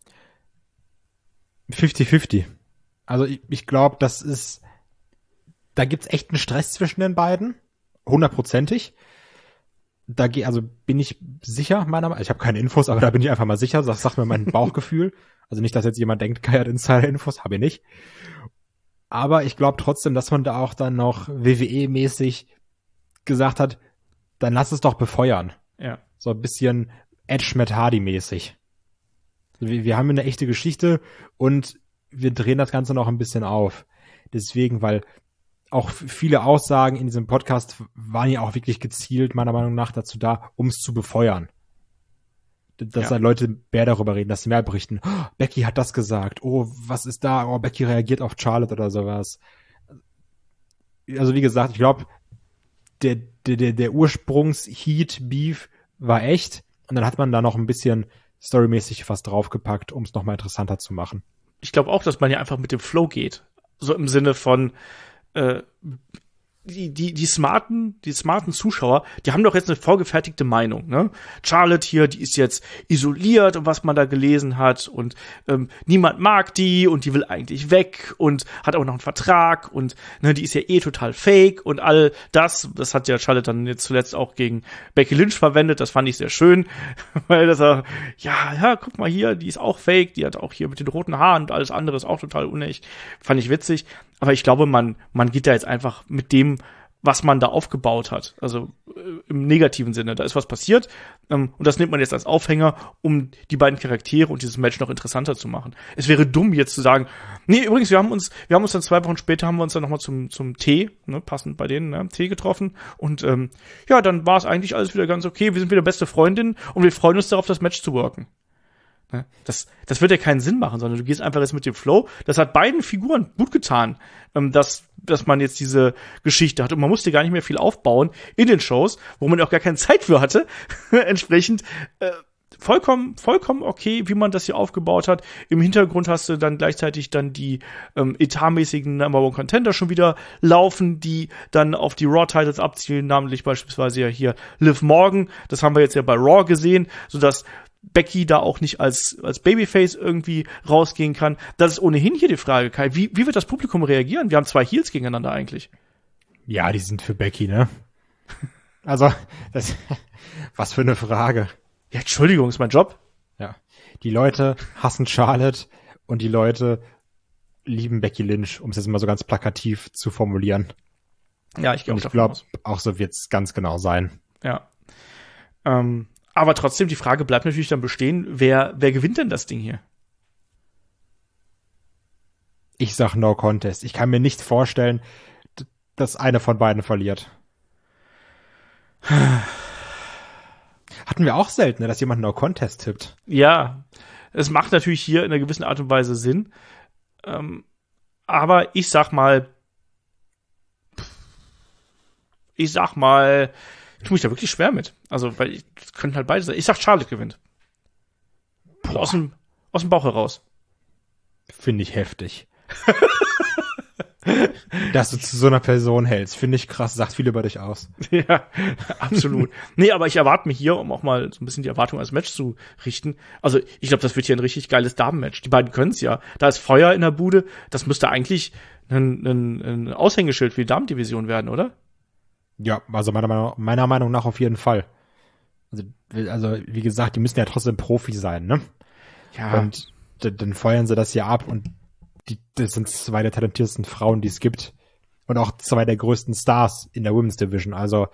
50-50. Also ich glaube, da gibt's echt einen Stress zwischen den beiden. 100%ig. Also bin ich sicher, meiner Meinung nach. Ich habe keine Infos, aber da bin ich einfach mal sicher. Das sagt mir mein Bauchgefühl. Also nicht, dass jetzt jemand denkt, Kai hat Insider-Infos, habe ich nicht. Aber ich glaube trotzdem, dass man da auch dann noch WWE-mäßig gesagt hat, dann lass es doch befeuern. Ja. So ein bisschen Edge Matt Hardy-mäßig. Wir haben eine echte Geschichte und wir drehen das Ganze noch ein bisschen auf. Deswegen, weil auch viele Aussagen in diesem Podcast waren ja auch wirklich gezielt, meiner Meinung nach, dazu da, um es zu befeuern. dass da Leute mehr darüber reden, dass sie mehr berichten. Oh, Becky hat das gesagt. Oh, was ist da? Oh, Becky reagiert auf Charlotte oder sowas. Also wie gesagt, ich glaube, der Ursprungs-Heat-Beef war echt und dann hat man da noch ein bisschen storymäßig was draufgepackt, um es nochmal interessanter zu machen. Ich glaube auch, dass man ja einfach mit dem Flow geht. So im Sinne von die smarten Zuschauer, die haben doch jetzt eine vorgefertigte Meinung, ne? Charlotte hier, die ist jetzt isoliert und was man da gelesen hat und niemand mag die und die will eigentlich weg und hat auch noch einen Vertrag und ne, die ist ja eh total fake und all das hat ja Charlotte dann jetzt zuletzt auch gegen Becky Lynch verwendet, das fand ich sehr schön, weil das ja, guck mal hier, die ist auch fake, die hat auch hier mit den roten Haaren und alles andere ist auch total unecht, fand ich witzig. Aber ich glaube, man geht da jetzt einfach mit dem, was man da aufgebaut hat. Also im negativen Sinne. Da ist was passiert. Und das nimmt man jetzt als Aufhänger, um die beiden Charaktere und dieses Match noch interessanter zu machen. Es wäre dumm, jetzt zu sagen, nee, übrigens, wir haben uns dann 2 Wochen später haben wir uns dann nochmal zum Tee, ne, passend bei denen, ne, Tee getroffen. Und ja, dann war es eigentlich alles wieder ganz okay. Wir sind wieder beste Freundinnen und wir freuen uns darauf, das Match zu worken. Das wird ja keinen Sinn machen, sondern du gehst einfach jetzt mit dem Flow. Das hat beiden Figuren gut getan, dass man jetzt diese Geschichte hat. Und man musste gar nicht mehr viel aufbauen in den Shows, wo man auch gar keine Zeit für hatte. Entsprechend vollkommen okay, wie man das hier aufgebaut hat. Im Hintergrund hast du dann gleichzeitig dann die etatmäßigen Number One Contender schon wieder laufen, die dann auf die Raw-Titles abzielen, namentlich beispielsweise ja hier Liv Morgan. Das haben wir jetzt ja bei Raw gesehen, sodass Becky da auch nicht als Babyface irgendwie rausgehen kann. Das ist ohnehin hier die Frage, Kai. Wie wird das Publikum reagieren? Wir haben 2 Heels gegeneinander eigentlich. Ja, die sind für Becky, ne? Also, was für eine Frage. Ja, Entschuldigung, ist mein Job. Ja. Die Leute hassen Charlotte und die Leute lieben Becky Lynch, um es jetzt mal so ganz plakativ zu formulieren. Ja, ich glaube auch so wird es ganz genau sein. Ja. Aber trotzdem, die Frage bleibt natürlich dann bestehen, wer gewinnt denn das Ding hier? Ich sag No Contest. Ich kann mir nicht vorstellen, dass einer von beiden verliert. Hatten wir auch selten, dass jemand No Contest tippt. Ja, es macht natürlich hier in einer gewissen Art und Weise Sinn. Aber ich sag mal, ich tue mich da wirklich schwer mit. Also, weil es könnten halt beide sein. Ich sag, Charlotte gewinnt. Aus dem Bauch heraus. Finde ich heftig. Dass du zu so einer Person hältst, finde ich krass, sagt viel über dich aus. Ja, absolut. Nee, aber ich erwarte mir hier, um auch mal so ein bisschen die Erwartung als Match zu richten, also ich glaube, das wird hier ein richtig geiles Damenmatch. Die beiden können es ja. Da ist Feuer in der Bude. Das müsste eigentlich ein Aushängeschild für die Damendivision werden, oder? Ja, also meiner Meinung nach auf jeden Fall. Also wie gesagt, die müssen ja trotzdem Profi sein, ne? Ja. Und dann feuern sie das ja ab und das sind 2 der talentiertesten Frauen, die es gibt. Und auch 2 der größten Stars in der Women's Division. Also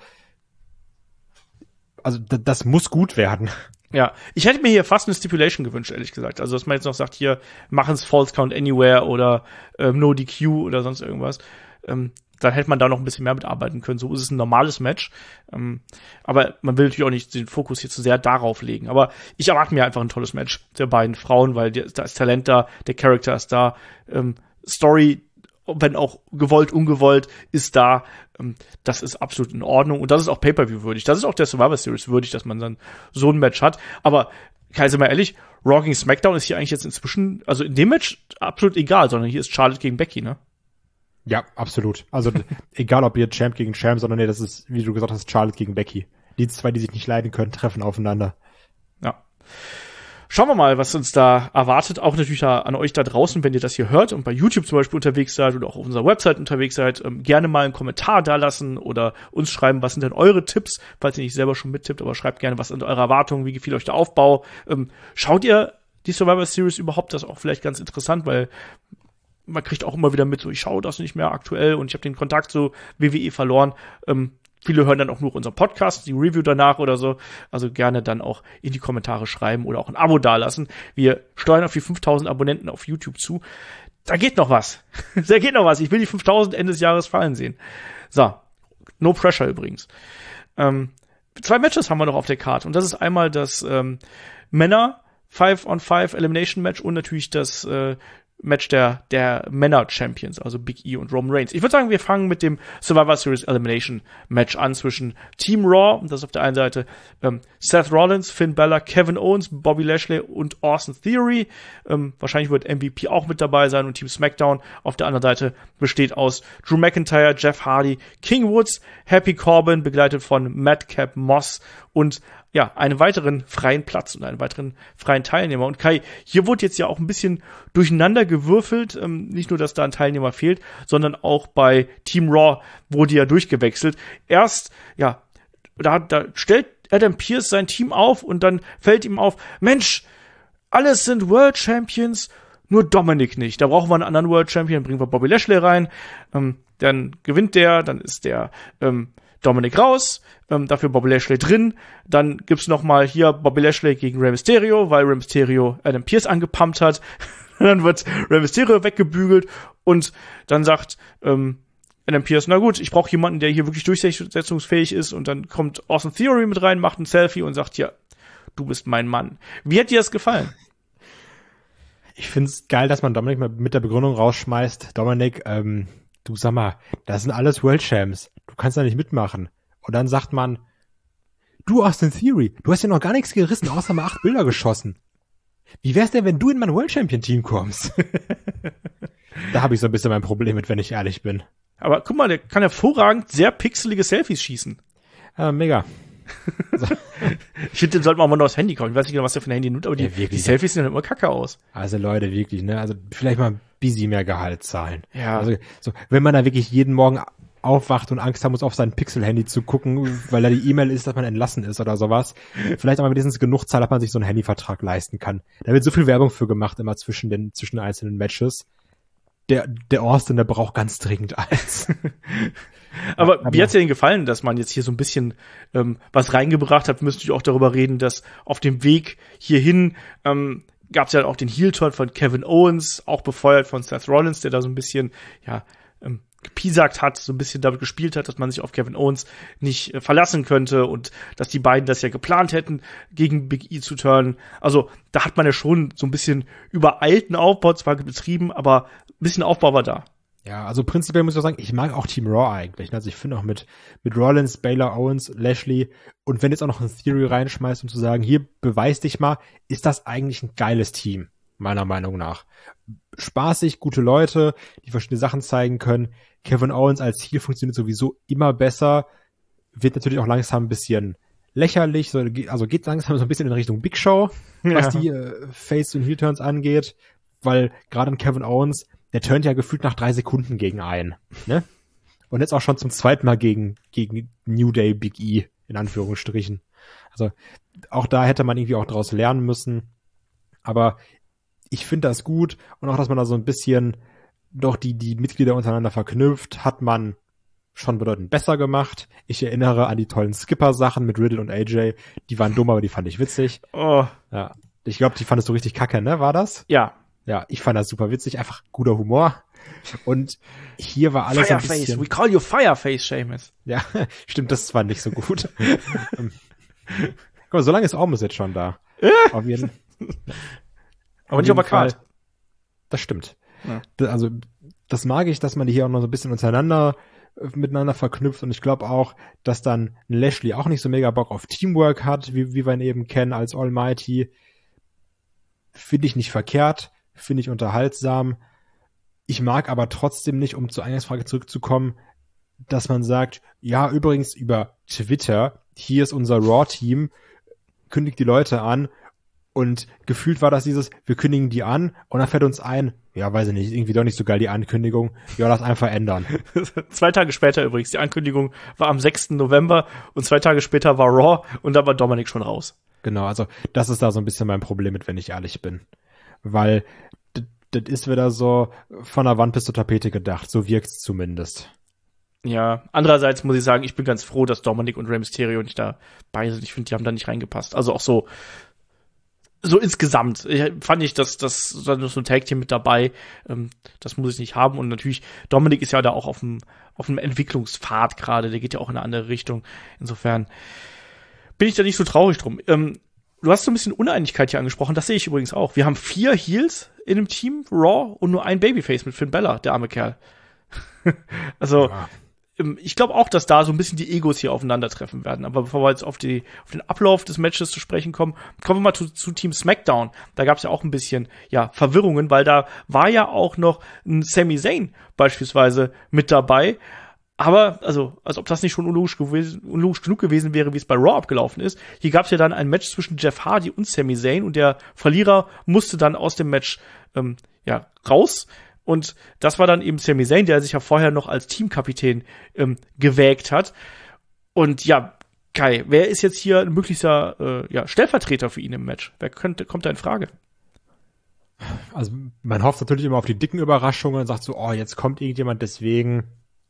das muss gut werden. Ja, ich hätte mir hier fast eine Stipulation gewünscht, ehrlich gesagt. Also, dass man jetzt noch sagt, hier, machen's False Count Anywhere oder No DQ oder sonst irgendwas. Dann hätte man da noch ein bisschen mehr mitarbeiten können. So ist es ein normales Match. Aber man will natürlich auch nicht den Fokus hier zu sehr darauf legen. Aber ich erwarte mir einfach ein tolles Match der beiden Frauen, weil da ist Talent da, der Charakter ist da, Story, wenn auch gewollt, ungewollt, ist da. Das ist absolut in Ordnung. Und das ist auch Pay-Per-View würdig. Das ist auch der Survivor Series würdig, dass man dann so ein Match hat. Aber, Kai, sei mal ehrlich, Raw gegen SmackDown ist hier eigentlich jetzt inzwischen, also in dem Match absolut egal, sondern hier ist Charlotte gegen Becky, ne? Ja, absolut. Also egal, ob ihr Champ gegen Champ, sondern nee, das ist, wie du gesagt hast, Charlotte gegen Becky. Die 2, die sich nicht leiden können, treffen aufeinander. Ja. Schauen wir mal, was uns da erwartet. Auch natürlich an euch da draußen, wenn ihr das hier hört und bei YouTube zum Beispiel unterwegs seid oder auch auf unserer Website unterwegs seid, gerne mal einen Kommentar da lassen oder uns schreiben, was sind denn eure Tipps, falls ihr nicht selber schon mittippt, aber schreibt gerne, was sind eure Erwartungen, wie gefiel euch der Aufbau. Schaut ihr die Survivor Series überhaupt? Das ist auch vielleicht ganz interessant, weil man kriegt auch immer wieder mit, so ich schaue das nicht mehr aktuell und ich habe den Kontakt zu WWE verloren. Viele hören dann auch nur unseren Podcast, die Review danach oder so. Also gerne dann auch in die Kommentare schreiben oder auch ein Abo dalassen. Wir steuern auf die 5000 Abonnenten auf YouTube zu. Da geht noch was. Da geht noch was. Ich will die 5000 Ende des Jahres fallen sehen. So, no pressure übrigens. 2 Matches haben wir noch auf der Karte und das ist einmal das Männer 5-on-5 Elimination Match und natürlich das Match der Männer-Champions, also Big E und Roman Reigns. Ich würde sagen, wir fangen mit dem Survivor Series Elimination Match an zwischen Team Raw, das ist auf der einen Seite Seth Rollins, Finn Balor, Kevin Owens, Bobby Lashley und Austin Theory. Wahrscheinlich wird MVP auch mit dabei sein und Team SmackDown auf der anderen Seite besteht aus Drew McIntyre, Jeff Hardy, King Woods, Happy Corbin, begleitet von Madcap Moss und ja, einen weiteren freien Platz und einen weiteren freien Teilnehmer. Und Kai, hier wurde jetzt ja auch ein bisschen durcheinander gewürfelt. Nicht nur, dass da ein Teilnehmer fehlt, sondern auch bei Team Raw wurde ja durchgewechselt. Erst, ja, da stellt Adam Pearce sein Team auf und dann fällt ihm auf, Mensch, alles sind World Champions, nur Dominic nicht. Da brauchen wir einen anderen World Champion, bringen wir Bobby Lashley rein. Dann gewinnt der, dann ist der Dominic raus, dafür Bobby Lashley drin. Dann gibt's noch mal hier Bobby Lashley gegen Rey Mysterio, weil Rey Mysterio Adam Pearce angepumpt hat. Dann wird Rey Mysterio weggebügelt und dann sagt Adam Pearce, na gut, ich brauche jemanden, der hier wirklich durchsetzungsfähig ist. Und dann kommt Austin Theory mit rein, macht ein Selfie und sagt, ja, du bist mein Mann. Wie hat dir das gefallen? Ich find's geil, dass man Dominic mal mit der Begründung rausschmeißt. Dominic, du sag mal, das sind alles World Champs. Du kannst da nicht mitmachen. Und dann sagt man, du Austin Theory, du hast ja noch gar nichts gerissen, außer mal 8 Bilder geschossen. Wie wär's denn, wenn du in mein World Champion Team kommst? Da habe ich so ein bisschen mein Problem mit, wenn ich ehrlich bin. Aber guck mal, der kann hervorragend sehr pixelige Selfies schießen. Mega. Ich finde, den sollte man auch mal noch aufs Handy kommen. Ich weiß nicht genau, was der für ein Handy nimmt, aber die Selfies sehen dann immer kacke aus. Also Leute, wirklich, ne? Also vielleicht mal ein bisschen mehr Gehalt zahlen. Ja. Also so, wenn man da wirklich jeden Morgen aufwacht und Angst haben muss, auf sein Pixel-Handy zu gucken, weil da die E-Mail ist, dass man entlassen ist oder sowas. Vielleicht aber wenigstens genug Zahl, dass man sich so einen Handyvertrag leisten kann. Da wird so viel Werbung für gemacht, immer zwischen den einzelnen Matches. Der Austin, der braucht ganz dringend eins. Aber wie hat's dir denn gefallen, dass man jetzt hier so ein bisschen was reingebracht hat? Wir müssen natürlich auch darüber reden, dass auf dem Weg hierhin gab es ja auch den Heel-Turn von Kevin Owens, auch befeuert von Seth Rollins, der da so ein bisschen, ja, gepiesackt hat, so ein bisschen damit gespielt hat, dass man sich auf Kevin Owens nicht verlassen könnte und dass die beiden das ja geplant hätten, gegen Big E zu turnen. Also da hat man ja schon so ein bisschen übereilten Aufbau zwar betrieben, aber ein bisschen Aufbau war da. Ja, also prinzipiell muss ich auch sagen, ich mag auch Team Raw eigentlich. Also ich finde auch mit Rollins, Baylor, Owens, Lashley und wenn jetzt auch noch ein Theory reinschmeißt, um zu sagen, hier, beweis dich mal, ist das eigentlich ein geiles Team, meiner Meinung nach. Spaßig, gute Leute, die verschiedene Sachen zeigen können. Kevin Owens als Heel funktioniert sowieso immer besser, wird natürlich auch langsam ein bisschen lächerlich, also geht langsam so ein bisschen in Richtung Big Show, was die Face- und Heel-Turns angeht, weil gerade ein Kevin Owens, der turnt ja gefühlt nach 3 Sekunden gegen einen, ne? Und jetzt auch schon zum zweiten Mal gegen New Day Big E, in Anführungsstrichen. Also auch da hätte man irgendwie auch draus lernen müssen, aber ich finde das gut und auch, dass man da so ein bisschen doch die Mitglieder untereinander verknüpft, hat man schon bedeutend besser gemacht. Ich erinnere an die tollen Skipper-Sachen mit Riddle und AJ. Die waren dumm, aber die fand ich witzig. Oh. Ja. Ich glaube, die fandest du richtig kacke, ne? War das? Ja. Ja, ich fand das super witzig. Einfach guter Humor. Und hier war alles Fireface, ein bisschen... we call you Fireface, Seamus. Ja, stimmt, das war nicht so gut. Guck mal, so lange ist Ormus jetzt schon da. Auf jeden Aber nicht aber kalt. Das stimmt. Ja. Also, das mag ich, dass man die hier auch noch so ein bisschen miteinander verknüpft und ich glaube auch, dass dann ein Lashley auch nicht so mega Bock auf Teamwork hat, wie wir ihn eben kennen als Almighty. Finde ich nicht verkehrt, finde ich unterhaltsam. Ich mag aber trotzdem nicht, um zur Eingangsfrage zurückzukommen, dass man sagt, ja, übrigens über Twitter, hier ist unser Raw-Team, kündigt die Leute an und gefühlt war das wir kündigen die an und dann fällt uns ein, ja, weiß ich nicht, irgendwie doch nicht so geil die Ankündigung, ja, lass einfach ändern. 2 Tage später übrigens, die Ankündigung war am 6. November und 2 Tage später war Raw und da war Dominic schon raus. Genau, also das ist da so ein bisschen mein Problem mit, wenn ich ehrlich bin. Weil das ist wieder so von der Wand bis zur Tapete gedacht, so wirkt's zumindest. Ja, andererseits muss ich sagen, ich bin ganz froh, dass Dominic und Rey Mysterio nicht dabei sind. Ich finde, die haben da nicht reingepasst. Also auch so insgesamt fand ich, dass so ein Tag-Team mit dabei, das muss ich nicht haben. Und natürlich, Dominic ist ja da auch auf einem Entwicklungspfad gerade, der geht ja auch in eine andere Richtung. Insofern bin ich da nicht so traurig drum. du hast so ein bisschen Uneinigkeit hier angesprochen, das sehe ich übrigens auch. Wir haben 4 Heels in dem Team, Raw, und nur ein Babyface mit Finn Balor, der arme Kerl. Also, ich glaube auch, dass da so ein bisschen die Egos hier aufeinandertreffen werden. Aber bevor wir jetzt auf den Ablauf des Matches zu sprechen kommen, kommen wir mal zu Team SmackDown. Da gab es ja auch ein bisschen, Verwirrungen, weil da war ja auch noch ein Sami Zayn beispielsweise mit dabei. Aber, also, als ob das nicht schon unlogisch genug gewesen wäre, wie es bei Raw abgelaufen ist. Hier gab es ja dann ein Match zwischen Jeff Hardy und Sami Zayn und der Verlierer musste dann aus dem Match, raus. Und das war dann eben Sami Zayn, der sich ja vorher noch als Teamkapitän gewägt hat. Und ja, Kai, wer ist jetzt hier ein möglicher Stellvertreter für ihn im Match? Wer kommt da in Frage? Also man hofft natürlich immer auf die dicken Überraschungen und sagt so, jetzt kommt irgendjemand, deswegen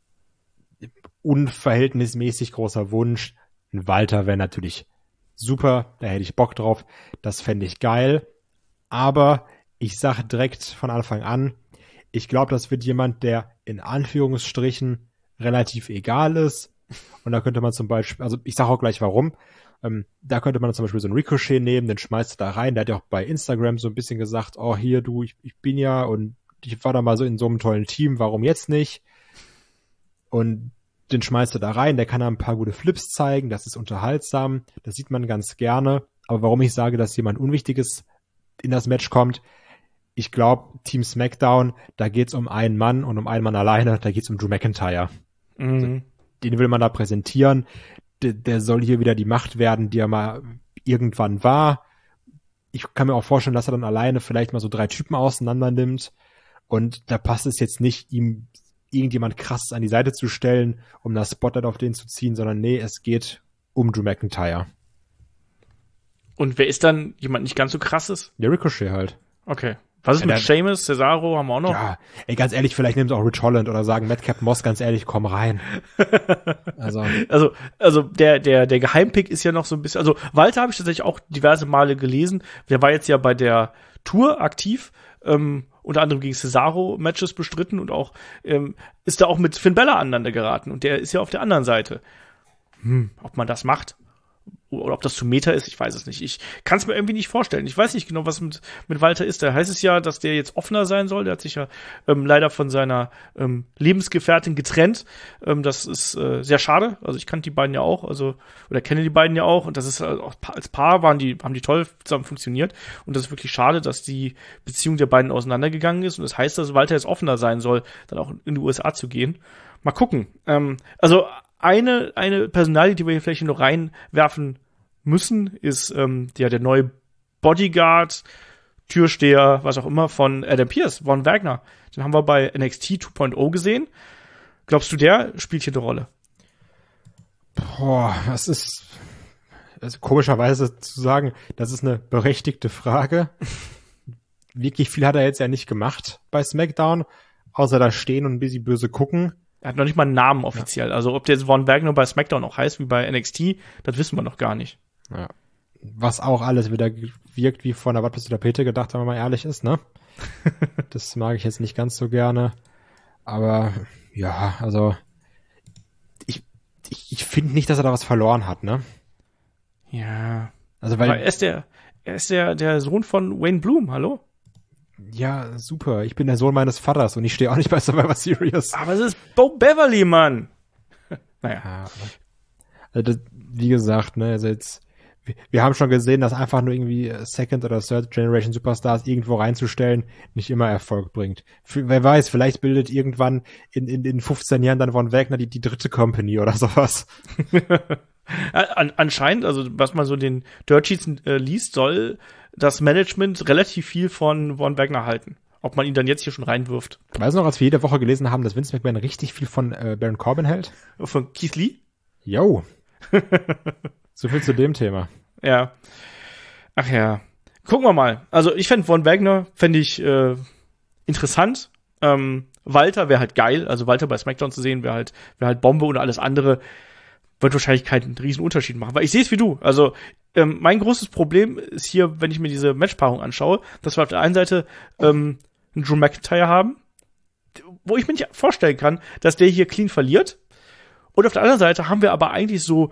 unverhältnismäßig großer Wunsch. Ein Walter wäre natürlich super, da hätte ich Bock drauf, das fände ich geil. Aber ich sage direkt von Anfang an, ich glaube, das wird jemand, der in Anführungsstrichen relativ egal ist. Und da könnte man zum Beispiel, also ich sage auch gleich warum, da könnte man zum Beispiel so einen Ricochet nehmen, den schmeißt du da rein. Der hat ja auch bei Instagram so ein bisschen gesagt, hier du, ich bin ja und ich war da mal so in so einem tollen Team, warum jetzt nicht? Und den schmeißt du da rein, der kann da ein paar gute Flips zeigen, das ist unterhaltsam, das sieht man ganz gerne. Aber warum ich sage, dass jemand Unwichtiges in das Match kommt, ich glaube, Team SmackDown, da geht's um einen Mann und um einen Mann alleine, da geht's um Drew McIntyre. Mhm. Also, den will man da präsentieren. Der soll hier wieder die Macht werden, die er mal irgendwann war. Ich kann mir auch vorstellen, dass er dann alleine vielleicht mal so 3 Typen auseinander nimmt. Und da passt es jetzt nicht, ihm irgendjemand krasses an die Seite zu stellen, um das Spotlight auf den zu ziehen, sondern nee, es geht um Drew McIntyre. Und wer ist dann jemand nicht ganz so krasses? Der Ricochet halt. Okay. Was ist mit Sheamus, Cesaro, haben wir auch noch? Ja, ganz ehrlich, vielleicht nehmen sie auch Rich Holland oder sagen Madcap Moss, ganz ehrlich, komm rein. Also der Geheimpick ist ja noch so ein bisschen, also Walter habe ich tatsächlich auch diverse Male gelesen. Der war jetzt ja bei der Tour aktiv, unter anderem gegen Cesaro Matches bestritten und auch ist da auch mit Finn Balor aneinander geraten und der ist ja auf der anderen Seite. Ob man das macht? Oder ob das zu Meta ist, ich weiß es nicht. Ich kann es mir irgendwie nicht vorstellen. Ich weiß nicht genau, was mit Walter ist. Da heißt es ja, dass der jetzt offener sein soll. Der hat sich ja leider von seiner Lebensgefährtin getrennt. Das ist sehr schade. Also ich kannte die beiden ja auch, oder kenne die beiden ja auch. Und das ist auch als Paar haben die toll zusammen funktioniert. Und das ist wirklich schade, dass die Beziehung der beiden auseinandergegangen ist. Und das heißt, dass Walter jetzt offener sein soll, dann auch in die USA zu gehen. Mal gucken. Eine Personalie, die wir hier vielleicht noch reinwerfen müssen, ist der neue Bodyguard, Türsteher, was auch immer, von Adam Pearce, Von Wagner. Den haben wir bei NXT 2.0 gesehen. Glaubst du, der spielt hier eine Rolle? Das ist komischerweise zu sagen, das ist eine berechtigte Frage. Wirklich viel hat er jetzt ja nicht gemacht bei SmackDown, außer da stehen und ein bisschen böse gucken. Er hat noch nicht mal einen Namen offiziell. Ja. Also ob der jetzt Von Wagner bei SmackDown auch heißt wie bei NXT, das wissen wir noch gar nicht. Ja. Was auch alles wieder wirkt wie von der Watt bis zu der Pete gedacht, wenn man mal ehrlich ist, ne? Das mag ich jetzt nicht ganz so gerne. Aber ja, also ich finde nicht, dass er da was verloren hat, ne? Ja. Also weil er ist der Sohn von Wayne Bloom, hallo? Ja, super. Ich bin der Sohn meines Vaters und ich stehe auch nicht bei Survivor Series. Aber es ist Bo Beverly, Mann. Naja. Also wie gesagt, ne, also jetzt, wir haben schon gesehen, dass einfach nur irgendwie Second- oder Third-Generation Superstars irgendwo reinzustellen nicht immer Erfolg bringt. Wer weiß, vielleicht bildet irgendwann in 15 Jahren dann Von Wagner die dritte Company oder sowas. Anscheinend, also was man so den Dirt Sheets liest, soll das Management relativ viel von Wagner halten. Ob man ihn dann jetzt hier schon reinwirft. Weißt du noch, als wir jede Woche gelesen haben, dass Vince McMahon richtig viel von Baron Corbin hält? Von Keith Lee? Yo. So viel zu dem Thema. Ja. Ach ja. Gucken wir mal. Also ich fände Von Wagner, interessant. Walter wäre halt geil. Also Walter bei SmackDown zu sehen, wäre halt Bombe und alles andere wird wahrscheinlich keinen riesen Unterschied machen. Weil ich sehe es wie du. Also mein großes Problem ist hier, wenn ich mir diese Matchpaarung anschaue, dass wir auf der einen Seite einen Drew McIntyre haben, wo ich mir nicht vorstellen kann, dass der hier clean verliert. Und auf der anderen Seite haben wir aber eigentlich so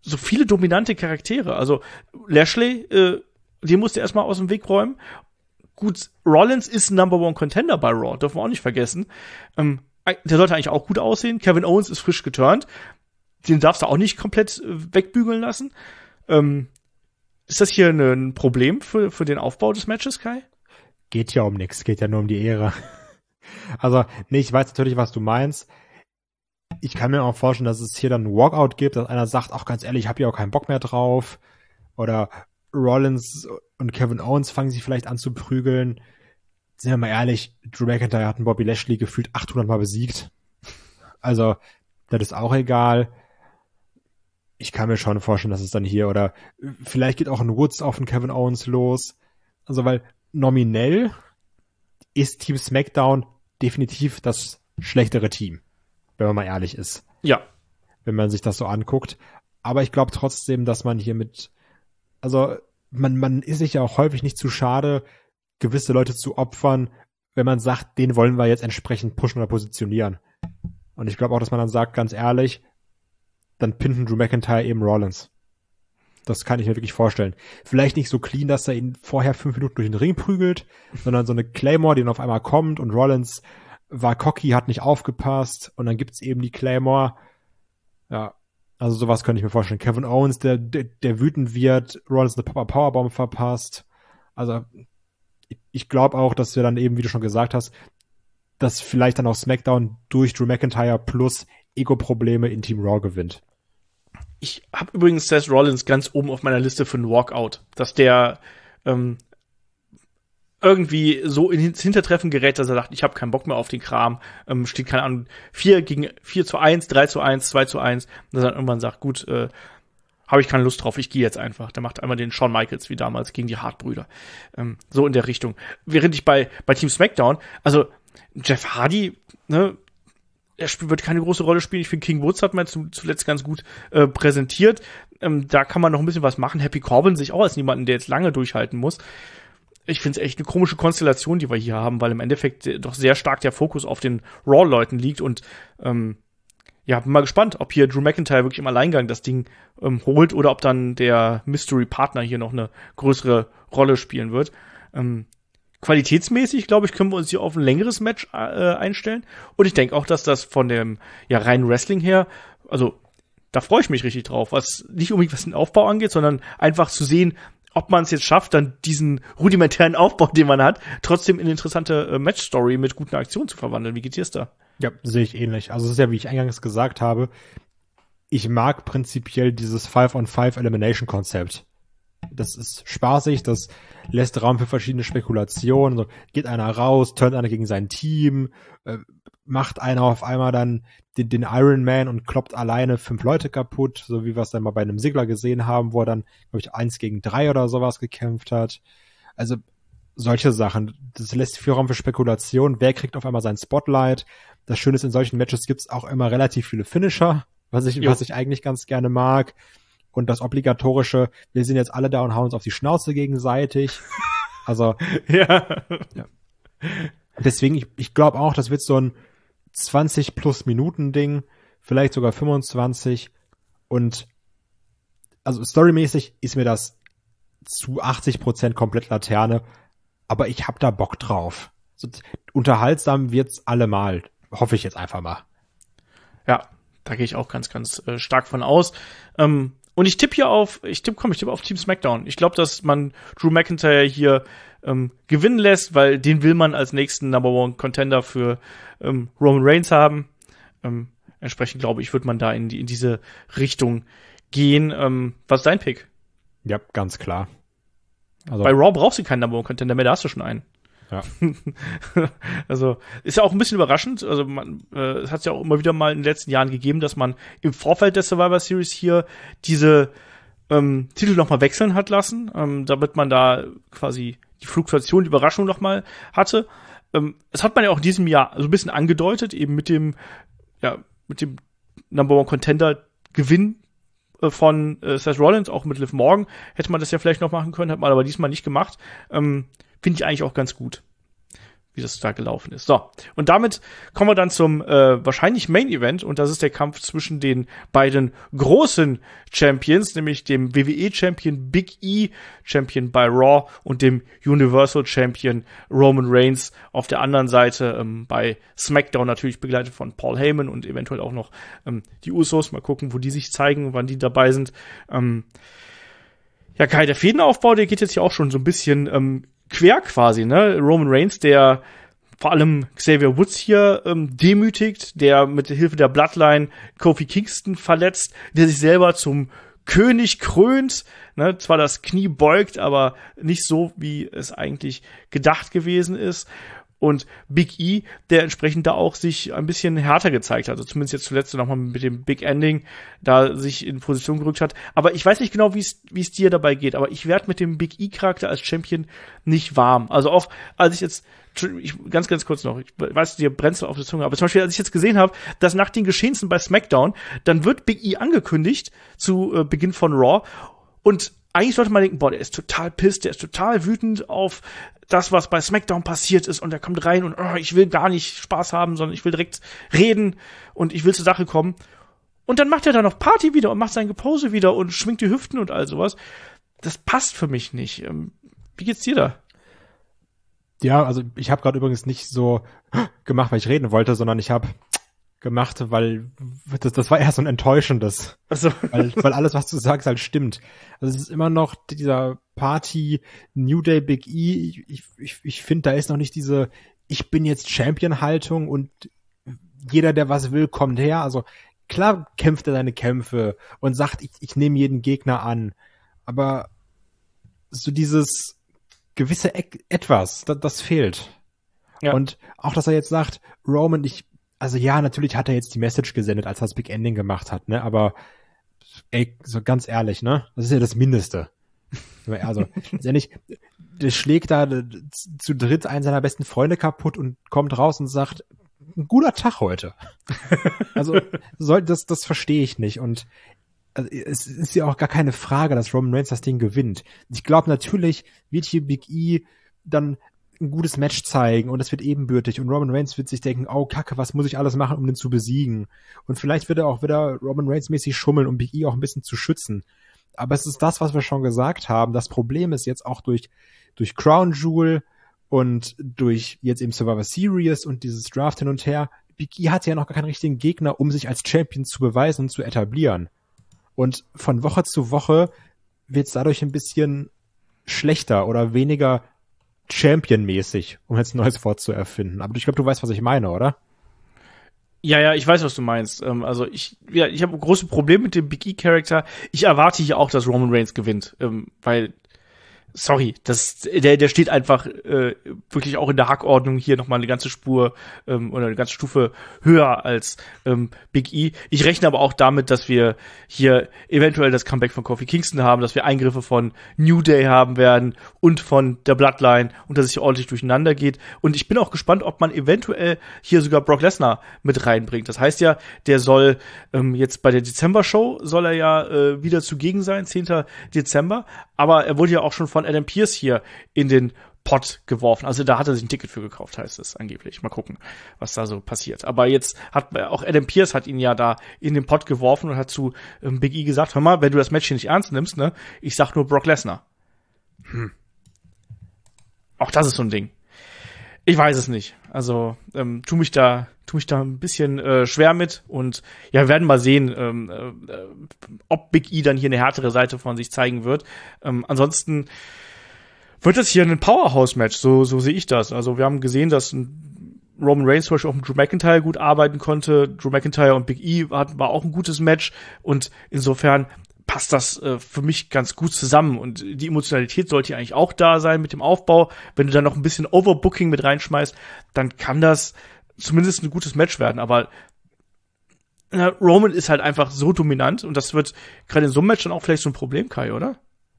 so viele dominante Charaktere. Also Lashley, den musst du erstmal aus dem Weg räumen. Gut, Rollins ist ein Number One Contender bei Raw, dürfen wir auch nicht vergessen. Der sollte eigentlich auch gut aussehen. Kevin Owens ist frisch geturnt. Den darfst du auch nicht komplett wegbügeln lassen. Ist das hier ein Problem für den Aufbau des Matches, Kai? Geht ja um nichts, geht ja nur um die Ehre. Also, nee, ich weiß natürlich, was du meinst. Ich kann mir auch vorstellen, dass es hier dann einen Walkout gibt, dass einer sagt, ach ganz ehrlich, ich habe hier auch keinen Bock mehr drauf. Oder Rollins und Kevin Owens fangen sich vielleicht an zu prügeln. Sind wir mal ehrlich, Drew McIntyre hat einen Bobby Lashley gefühlt 800 Mal besiegt. Also, das ist auch egal. Ich kann mir schon vorstellen, dass es dann hier oder vielleicht geht auch ein Woods auf den Kevin Owens los. Also, weil nominell ist Team SmackDown definitiv das schlechtere Team, wenn man mal ehrlich ist. Ja. Wenn man sich das so anguckt. Aber ich glaube trotzdem, dass man hier also man ist sich ja auch häufig nicht zu schade, gewisse Leute zu opfern, wenn man sagt, den wollen wir jetzt entsprechend pushen oder positionieren. Und ich glaube auch, dass man dann sagt, ganz ehrlich, dann pinnt Drew McIntyre eben Rollins. Das kann ich mir wirklich vorstellen. Vielleicht nicht so clean, dass er ihn vorher 5 Minuten durch den Ring prügelt, sondern so eine Claymore, die dann auf einmal kommt und Rollins war cocky, hat nicht aufgepasst und dann gibt's eben die Claymore. Ja, also sowas könnte ich mir vorstellen. Kevin Owens, der wütend wird, Rollins eine Powerbomb verpasst. Also ich glaube auch, dass wir dann eben, wie du schon gesagt hast, dass vielleicht dann auch SmackDown durch Drew McIntyre plus Ego-Probleme in Team Raw gewinnt. Ich habe übrigens Seth Rollins ganz oben auf meiner Liste für einen Walkout, dass der irgendwie so ins Hintertreffen gerät, dass er sagt, ich habe keinen Bock mehr auf den Kram, steht, keine Ahnung, 4-1, 3-1, 2-1, und dass er irgendwann sagt, gut, habe ich keine Lust drauf, ich gehe jetzt einfach. Der macht einmal den Shawn Michaels wie damals gegen die Hart-Brüder. So in der Richtung. Während ich bei Team SmackDown, also Jeff Hardy, ne, wird keine große Rolle spielen. Ich finde, King Woods hat man zuletzt ganz gut präsentiert. Da kann man noch ein bisschen was machen. Happy Corbin sich auch als jemanden, der jetzt lange durchhalten muss. Ich finde es echt eine komische Konstellation, die wir hier haben, weil im Endeffekt doch sehr stark der Fokus auf den Raw-Leuten liegt. Und ja, bin mal gespannt, ob hier Drew McIntyre wirklich im Alleingang das Ding holt oder ob dann der Mystery-Partner hier noch eine größere Rolle spielen wird. Qualitätsmäßig, glaube ich, können wir uns hier auf ein längeres Match einstellen. Und ich denke auch, dass das von dem reinen Wrestling her, also da freue ich mich richtig drauf, was nicht unbedingt was den Aufbau angeht, sondern einfach zu sehen, ob man es jetzt schafft, dann diesen rudimentären Aufbau, den man hat, trotzdem in eine interessante Match-Story mit guten Aktionen zu verwandeln. Wie geht's dir da? Ja, sehe ich ähnlich. Also es ist ja, wie ich eingangs gesagt habe, ich mag prinzipiell dieses 5-on-5 Elimination-Konzept. Das ist spaßig, das lässt Raum für verschiedene Spekulationen. So, geht einer raus, turnt einer gegen sein Team, macht einer auf einmal dann den Iron Man und kloppt alleine 5 Leute kaputt, so wie wir es dann mal bei einem Sigler gesehen haben, wo er dann, glaube ich, 1 gegen 3 oder sowas gekämpft hat. Also solche Sachen. Das lässt viel Raum für Spekulation. Wer kriegt auf einmal sein Spotlight? Das Schöne ist, in solchen Matches gibt es auch immer relativ viele Finisher, was ich eigentlich ganz gerne mag. Und das obligatorische, wir sind jetzt alle da und hauen uns auf die Schnauze gegenseitig. Also, ja. Deswegen, ich glaube auch, das wird so ein 20 plus Minuten Ding, vielleicht sogar 25. Und also storymäßig ist mir das zu 80% komplett Laterne, aber ich hab da Bock drauf. So, unterhaltsam wird's allemal, hoffe ich jetzt einfach mal. Ja, da gehe ich auch ganz, ganz stark von aus. Und ich tippe auf Team SmackDown. Ich glaube, dass man Drew McIntyre hier gewinnen lässt, weil den will man als nächsten Number One Contender für Roman Reigns haben. Entsprechend glaube ich, wird man da in diese Richtung gehen. Was ist dein Pick? Ja, ganz klar. Also, bei Raw brauchst du keinen Number One Contender mehr, da hast du schon einen. Ja. Also ist ja auch ein bisschen überraschend. Also es hat ja auch immer wieder mal in den letzten Jahren gegeben, dass man im Vorfeld der Survivor Series hier diese Titel noch mal wechseln hat lassen, damit man da quasi die Fluktuation, die Überraschung noch mal hatte. Es hat man ja auch in diesem Jahr so ein bisschen angedeutet, eben mit dem Number One Contender Gewinn von Seth Rollins, auch mit Liv Morgan, hätte man das ja vielleicht noch machen können, hat man aber diesmal nicht gemacht. Finde ich eigentlich auch ganz gut. wie das da gelaufen ist. So, und damit kommen wir dann zum wahrscheinlich Main Event, und das ist der Kampf zwischen den beiden großen Champions, nämlich dem WWE-Champion Big E, Champion bei Raw, und dem Universal Champion Roman Reigns auf der anderen Seite, bei SmackDown natürlich begleitet von Paul Heyman und eventuell auch noch die Usos. Mal gucken, wo die sich zeigen, wann die dabei sind. Ja, Kai, der Fädenaufbau, der geht jetzt hier auch schon so ein bisschen quer quasi, ne? Roman Reigns, der vor allem Xavier Woods hier demütigt, der mit Hilfe der Bloodline Kofi Kingston verletzt, der sich selber zum König krönt, ne? Zwar das Knie beugt, aber nicht so, wie es eigentlich gedacht gewesen ist. Und Big E, der entsprechend da auch sich ein bisschen härter gezeigt hat. Also zumindest jetzt zuletzt nochmal mit dem Big Ending da sich in Position gerückt hat. Aber ich weiß nicht genau, wie es dir dabei geht. Aber ich werde mit dem Big E-Charakter als Champion nicht warm. Also auch, als ich jetzt, ganz kurz noch, ich weiß, dir brennt auf der Zunge, aber zum Beispiel, als ich jetzt gesehen habe, dass nach den Geschehnissen bei SmackDown, dann wird Big E angekündigt zu Beginn von Raw. Und eigentlich sollte man denken, boah, der ist total pissed, der ist total wütend auf das, was bei SmackDown passiert ist, und er kommt rein und ich will gar nicht Spaß haben, sondern ich will direkt reden und ich will zur Sache kommen. Und dann macht er da noch Party wieder und macht sein Gepose wieder und schwingt die Hüften und all sowas. Das passt für mich nicht. Wie geht's dir da? Ja, also ich habe gerade übrigens nicht so gemacht, weil ich reden wollte, sondern ich habe gemacht, weil das war eher so ein enttäuschendes. Also. Weil alles, was du sagst, halt stimmt. Also es ist immer noch dieser Party New Day Big E. Ich finde, da ist noch nicht diese ich bin jetzt Champion-Haltung und jeder, der was will, kommt her. Also klar kämpft er seine Kämpfe und sagt, ich nehme jeden Gegner an. Aber so dieses gewisse Etwas, das fehlt. Ja. Und auch, dass er jetzt sagt, Roman, also ja, natürlich hat er jetzt die Message gesendet, als er das Big Ending gemacht hat, ne, aber ey, so ganz ehrlich, ne, das ist ja das Mindeste. Also, letztendlich, der schlägt da zu dritt einen seiner besten Freunde kaputt und kommt raus und sagt, ein guter Tag heute. Also, das verstehe ich nicht. Und also, es ist ja auch gar keine Frage, dass Roman Reigns das Ding gewinnt. Ich glaube, natürlich wird hier Big E dann ein gutes Match zeigen und es wird ebenbürtig und Roman Reigns wird sich denken, oh Kacke, was muss ich alles machen, um den zu besiegen? Und vielleicht wird er auch wieder Roman Reigns mäßig schummeln, um Big E auch ein bisschen zu schützen. Aber es ist das, was wir schon gesagt haben. Das Problem ist jetzt auch durch Crown Jewel und durch jetzt eben Survivor Series und dieses Draft hin und her, Big E hat ja noch gar keinen richtigen Gegner, um sich als Champion zu beweisen und zu etablieren. Und von Woche zu Woche wird es dadurch ein bisschen schlechter oder weniger Champion-mäßig, um jetzt ein neues Wort zu erfinden. Aber ich glaube, du weißt, was ich meine, oder? Ja, ich weiß, was du meinst. Also ich habe große Probleme mit dem Big E-Charakter. Ich erwarte hier auch, dass Roman Reigns gewinnt, weil sorry, der steht einfach wirklich auch in der Hackordnung hier nochmal eine ganze Spur oder eine ganze Stufe höher als Big E. Ich rechne aber auch damit, dass wir hier eventuell das Comeback von Kofi Kingston haben, dass wir Eingriffe von New Day haben werden und von der Bloodline und dass es hier ordentlich durcheinander geht. Und ich bin auch gespannt, ob man eventuell hier sogar Brock Lesnar mit reinbringt. Das heißt ja, der soll jetzt bei der Dezember-Show soll er ja wieder zugegen sein, 10. Dezember. Aber er wurde ja auch schon von Adam Pearce hier in den Pot geworfen. Also da hat er sich ein Ticket für gekauft, heißt es angeblich. Mal gucken, was da so passiert. Aber jetzt hat auch Adam Pearce hat ihn ja da in den Pot geworfen und hat zu Big E gesagt, hör mal, wenn du das Match hier nicht ernst nimmst, ne, ich sag nur Brock Lesnar. Auch das ist so ein Ding. Ich weiß es nicht. Also tu mich da ein bisschen schwer mit und ja, wir werden mal sehen, ob Big E dann hier eine härtere Seite von sich zeigen wird. Ansonsten wird das hier ein Powerhouse-Match, so sehe ich das. Also wir haben gesehen, dass Roman Reigns zum Beispiel auch mit Drew McIntyre gut arbeiten konnte. Drew McIntyre und Big E war auch ein gutes Match und insofern passt das für mich ganz gut zusammen und die Emotionalität sollte hier eigentlich auch da sein mit dem Aufbau. Wenn du dann noch ein bisschen Overbooking mit reinschmeißt, dann kann das zumindest ein gutes Match werden, aber Roman ist halt einfach so dominant und das wird gerade in so einem Match dann auch vielleicht so ein Problem, Kai, oder?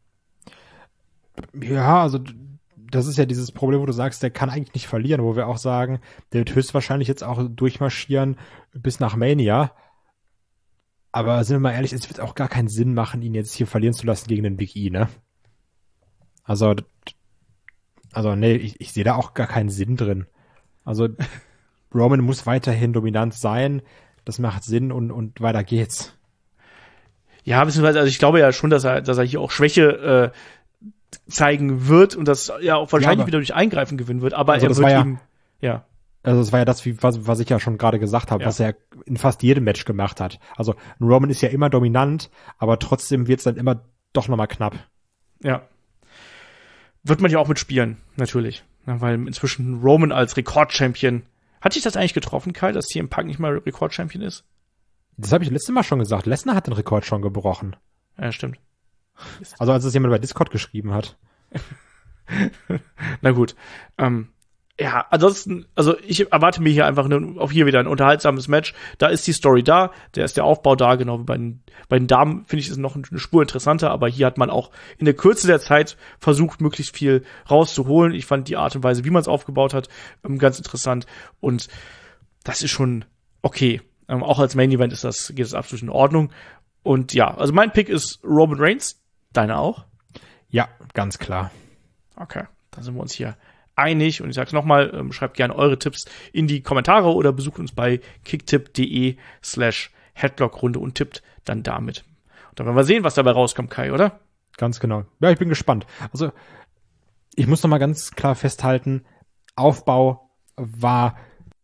Ja, also das ist ja dieses Problem, wo du sagst, der kann eigentlich nicht verlieren, wo wir auch sagen, der wird höchstwahrscheinlich jetzt auch durchmarschieren bis nach Mania. Aber sind wir mal ehrlich, es wird auch gar keinen Sinn machen, ihn jetzt hier verlieren zu lassen gegen den Big E, ne? Also nee, ich sehe da auch gar keinen Sinn drin. Also Roman muss weiterhin dominant sein. Das macht Sinn und weiter geht's. Ja, beziehungsweise, also ich glaube ja schon, dass er hier auch Schwäche zeigen wird und das ja auch wahrscheinlich wieder durch Eingreifen gewinnen wird, aber also er wird ihm, ja. Also das war ja das, was ich ja schon gerade gesagt habe, was er in fast jedem Match gemacht hat. Also ein Roman ist ja immer dominant, aber trotzdem wird's dann immer doch nochmal knapp. Ja. Wird man ja auch mitspielen, natürlich. Ja, weil inzwischen Roman als Rekord-Champion. Hat dich das eigentlich getroffen, Kai, dass CM Punk nicht mal Rekord-Champion ist? Das habe ich letztes Mal schon gesagt. Lesnar hat den Rekord schon gebrochen. Ja, stimmt. Also als es jemand bei Discord geschrieben hat. Na gut. Ja, ansonsten, also ich erwarte mir hier einfach auch hier wieder ein unterhaltsames Match. Da ist die Story da, da ist der Aufbau da, genau wie bei den Damen, finde ich, ist noch eine Spur interessanter, aber hier hat man auch in der Kürze der Zeit versucht, möglichst viel rauszuholen. Ich fand die Art und Weise, wie man es aufgebaut hat, ganz interessant und das ist schon okay. Auch als Main Event geht es absolut in Ordnung. Und ja, also mein Pick ist Roman Reigns. Deine auch? Ja, ganz klar. Okay, dann sind wir uns hier einig. Und ich sag's nochmal, schreibt gerne eure Tipps in die Kommentare oder besucht uns bei kicktipp.de/Headlock-Runde und tippt dann damit. Und dann werden wir sehen, was dabei rauskommt, Kai, oder? Ganz genau. Ja, ich bin gespannt. Also, ich muss noch mal ganz klar festhalten, Aufbau war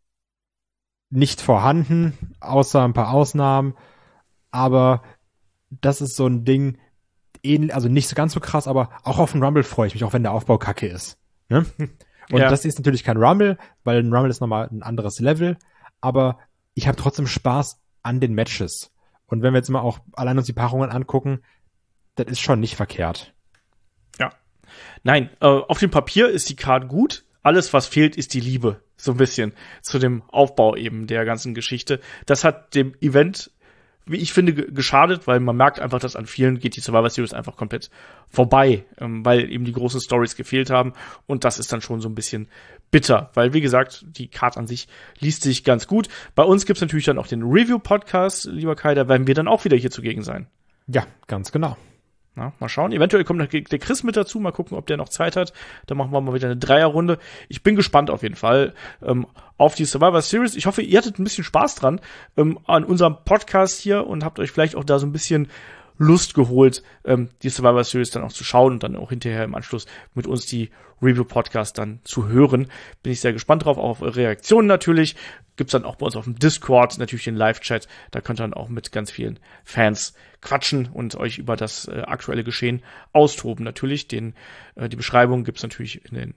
nicht vorhanden, außer ein paar Ausnahmen. Aber das ist so ein Ding, also nicht so ganz so krass, aber auch auf den Rumble freue ich mich, auch wenn der Aufbau kacke ist. Ne? Und das ist natürlich kein Rumble, weil ein Rumble ist nochmal ein anderes Level, aber ich habe trotzdem Spaß an den Matches. Und wenn wir jetzt mal auch allein uns die Paarungen angucken, das ist schon nicht verkehrt. Ja. Nein, auf dem Papier ist die Card gut. Alles, was fehlt, ist die Liebe. So ein bisschen zu dem Aufbau eben der ganzen Geschichte. Das hat dem Event, wie ich finde, geschadet, weil man merkt einfach, dass an vielen geht die Survivor Series einfach komplett vorbei, weil eben die großen Stories gefehlt haben und das ist dann schon so ein bisschen bitter, weil wie gesagt, die Card an sich liest sich ganz gut. Bei uns gibt's natürlich dann auch den Review-Podcast, lieber Kai, da werden wir dann auch wieder hier zugegen sein. Ja, ganz genau. Na, mal schauen. Eventuell kommt noch der Chris mit dazu. Mal gucken, ob der noch Zeit hat. Dann machen wir mal wieder eine Dreierrunde. Ich bin gespannt auf jeden Fall auf die Survivor Series. Ich hoffe, ihr hattet ein bisschen Spaß dran an unserem Podcast hier und habt euch vielleicht auch da so ein bisschen Lust geholt, die Survivor Series dann auch zu schauen und dann auch hinterher im Anschluss mit uns die Review-Podcast dann zu hören. Bin ich sehr gespannt drauf, auch auf eure Reaktionen natürlich. Gibt's dann auch bei uns auf dem Discord natürlich den Live-Chat. Da könnt ihr dann auch mit ganz vielen Fans quatschen und euch über das aktuelle Geschehen austoben. Natürlich, die Beschreibung gibt's natürlich den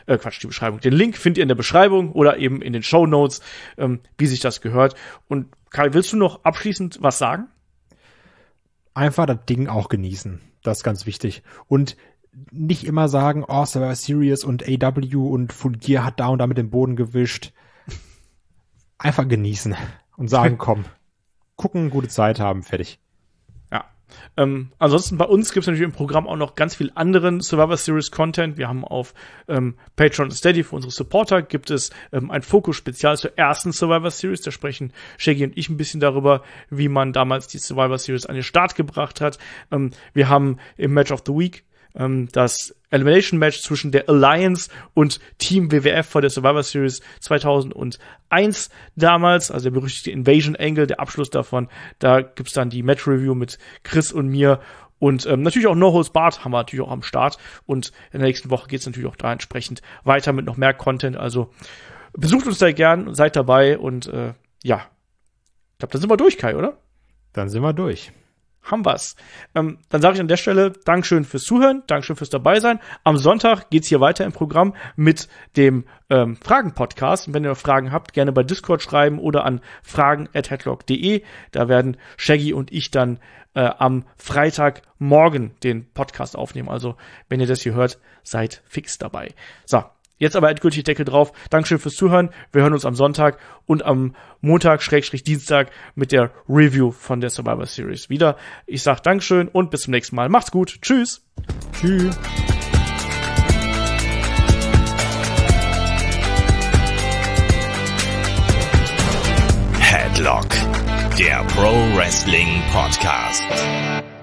Link findet ihr in der Beschreibung oder eben in den Shownotes, wie sich das gehört. Und Kai, willst du noch abschließend was sagen? Einfach das Ding auch genießen. Das ist ganz wichtig. Und nicht immer sagen, oh, Survivor Series und AW und Full Gear hat da und da mit dem Boden gewischt. Einfach genießen und sagen, komm, gucken, gute Zeit haben, fertig. Ja. Ansonsten bei uns gibt es natürlich im Programm auch noch ganz viel anderen Survivor Series Content. Wir haben auf Patreon und Steady für unsere Supporter gibt es ein Fokus-Spezial zur ersten Survivor Series. Da sprechen Shaggy und ich ein bisschen darüber, wie man damals die Survivor Series an den Start gebracht hat. Wir haben im Match of the Week das Elimination Match zwischen der Alliance und Team WWF vor der Survivor Series 2001 damals, also der berüchtigte Invasion Angle, der Abschluss davon. Da gibt's dann die Match Review mit Chris und mir und natürlich auch No Holds Barred haben wir natürlich auch am Start und in der nächsten Woche geht's natürlich auch da entsprechend weiter mit noch mehr Content, also besucht uns da gern, seid dabei und ja, ich glaube, dann sind wir durch, Kai, oder? Dann sind wir durch. Haben wir's. Dann sage ich an der Stelle Dankeschön fürs Zuhören, Dankeschön fürs Dabeisein. Am Sonntag geht's hier weiter im Programm mit dem Fragen-Podcast. Und wenn ihr Fragen habt, gerne bei Discord schreiben oder an fragen@headlock.de. Da werden Shaggy und ich dann am Freitagmorgen den Podcast aufnehmen. Also, wenn ihr das hier hört, seid fix dabei. So. Jetzt aber endgültig Deckel drauf. Dankeschön fürs Zuhören. Wir hören uns am Sonntag und am Montag/Dienstag mit der Review von der Survivor Series wieder. Ich sag Dankeschön und bis zum nächsten Mal. Macht's gut. Tschüss. Tschüss. Headlock, der Pro Wrestling Podcast.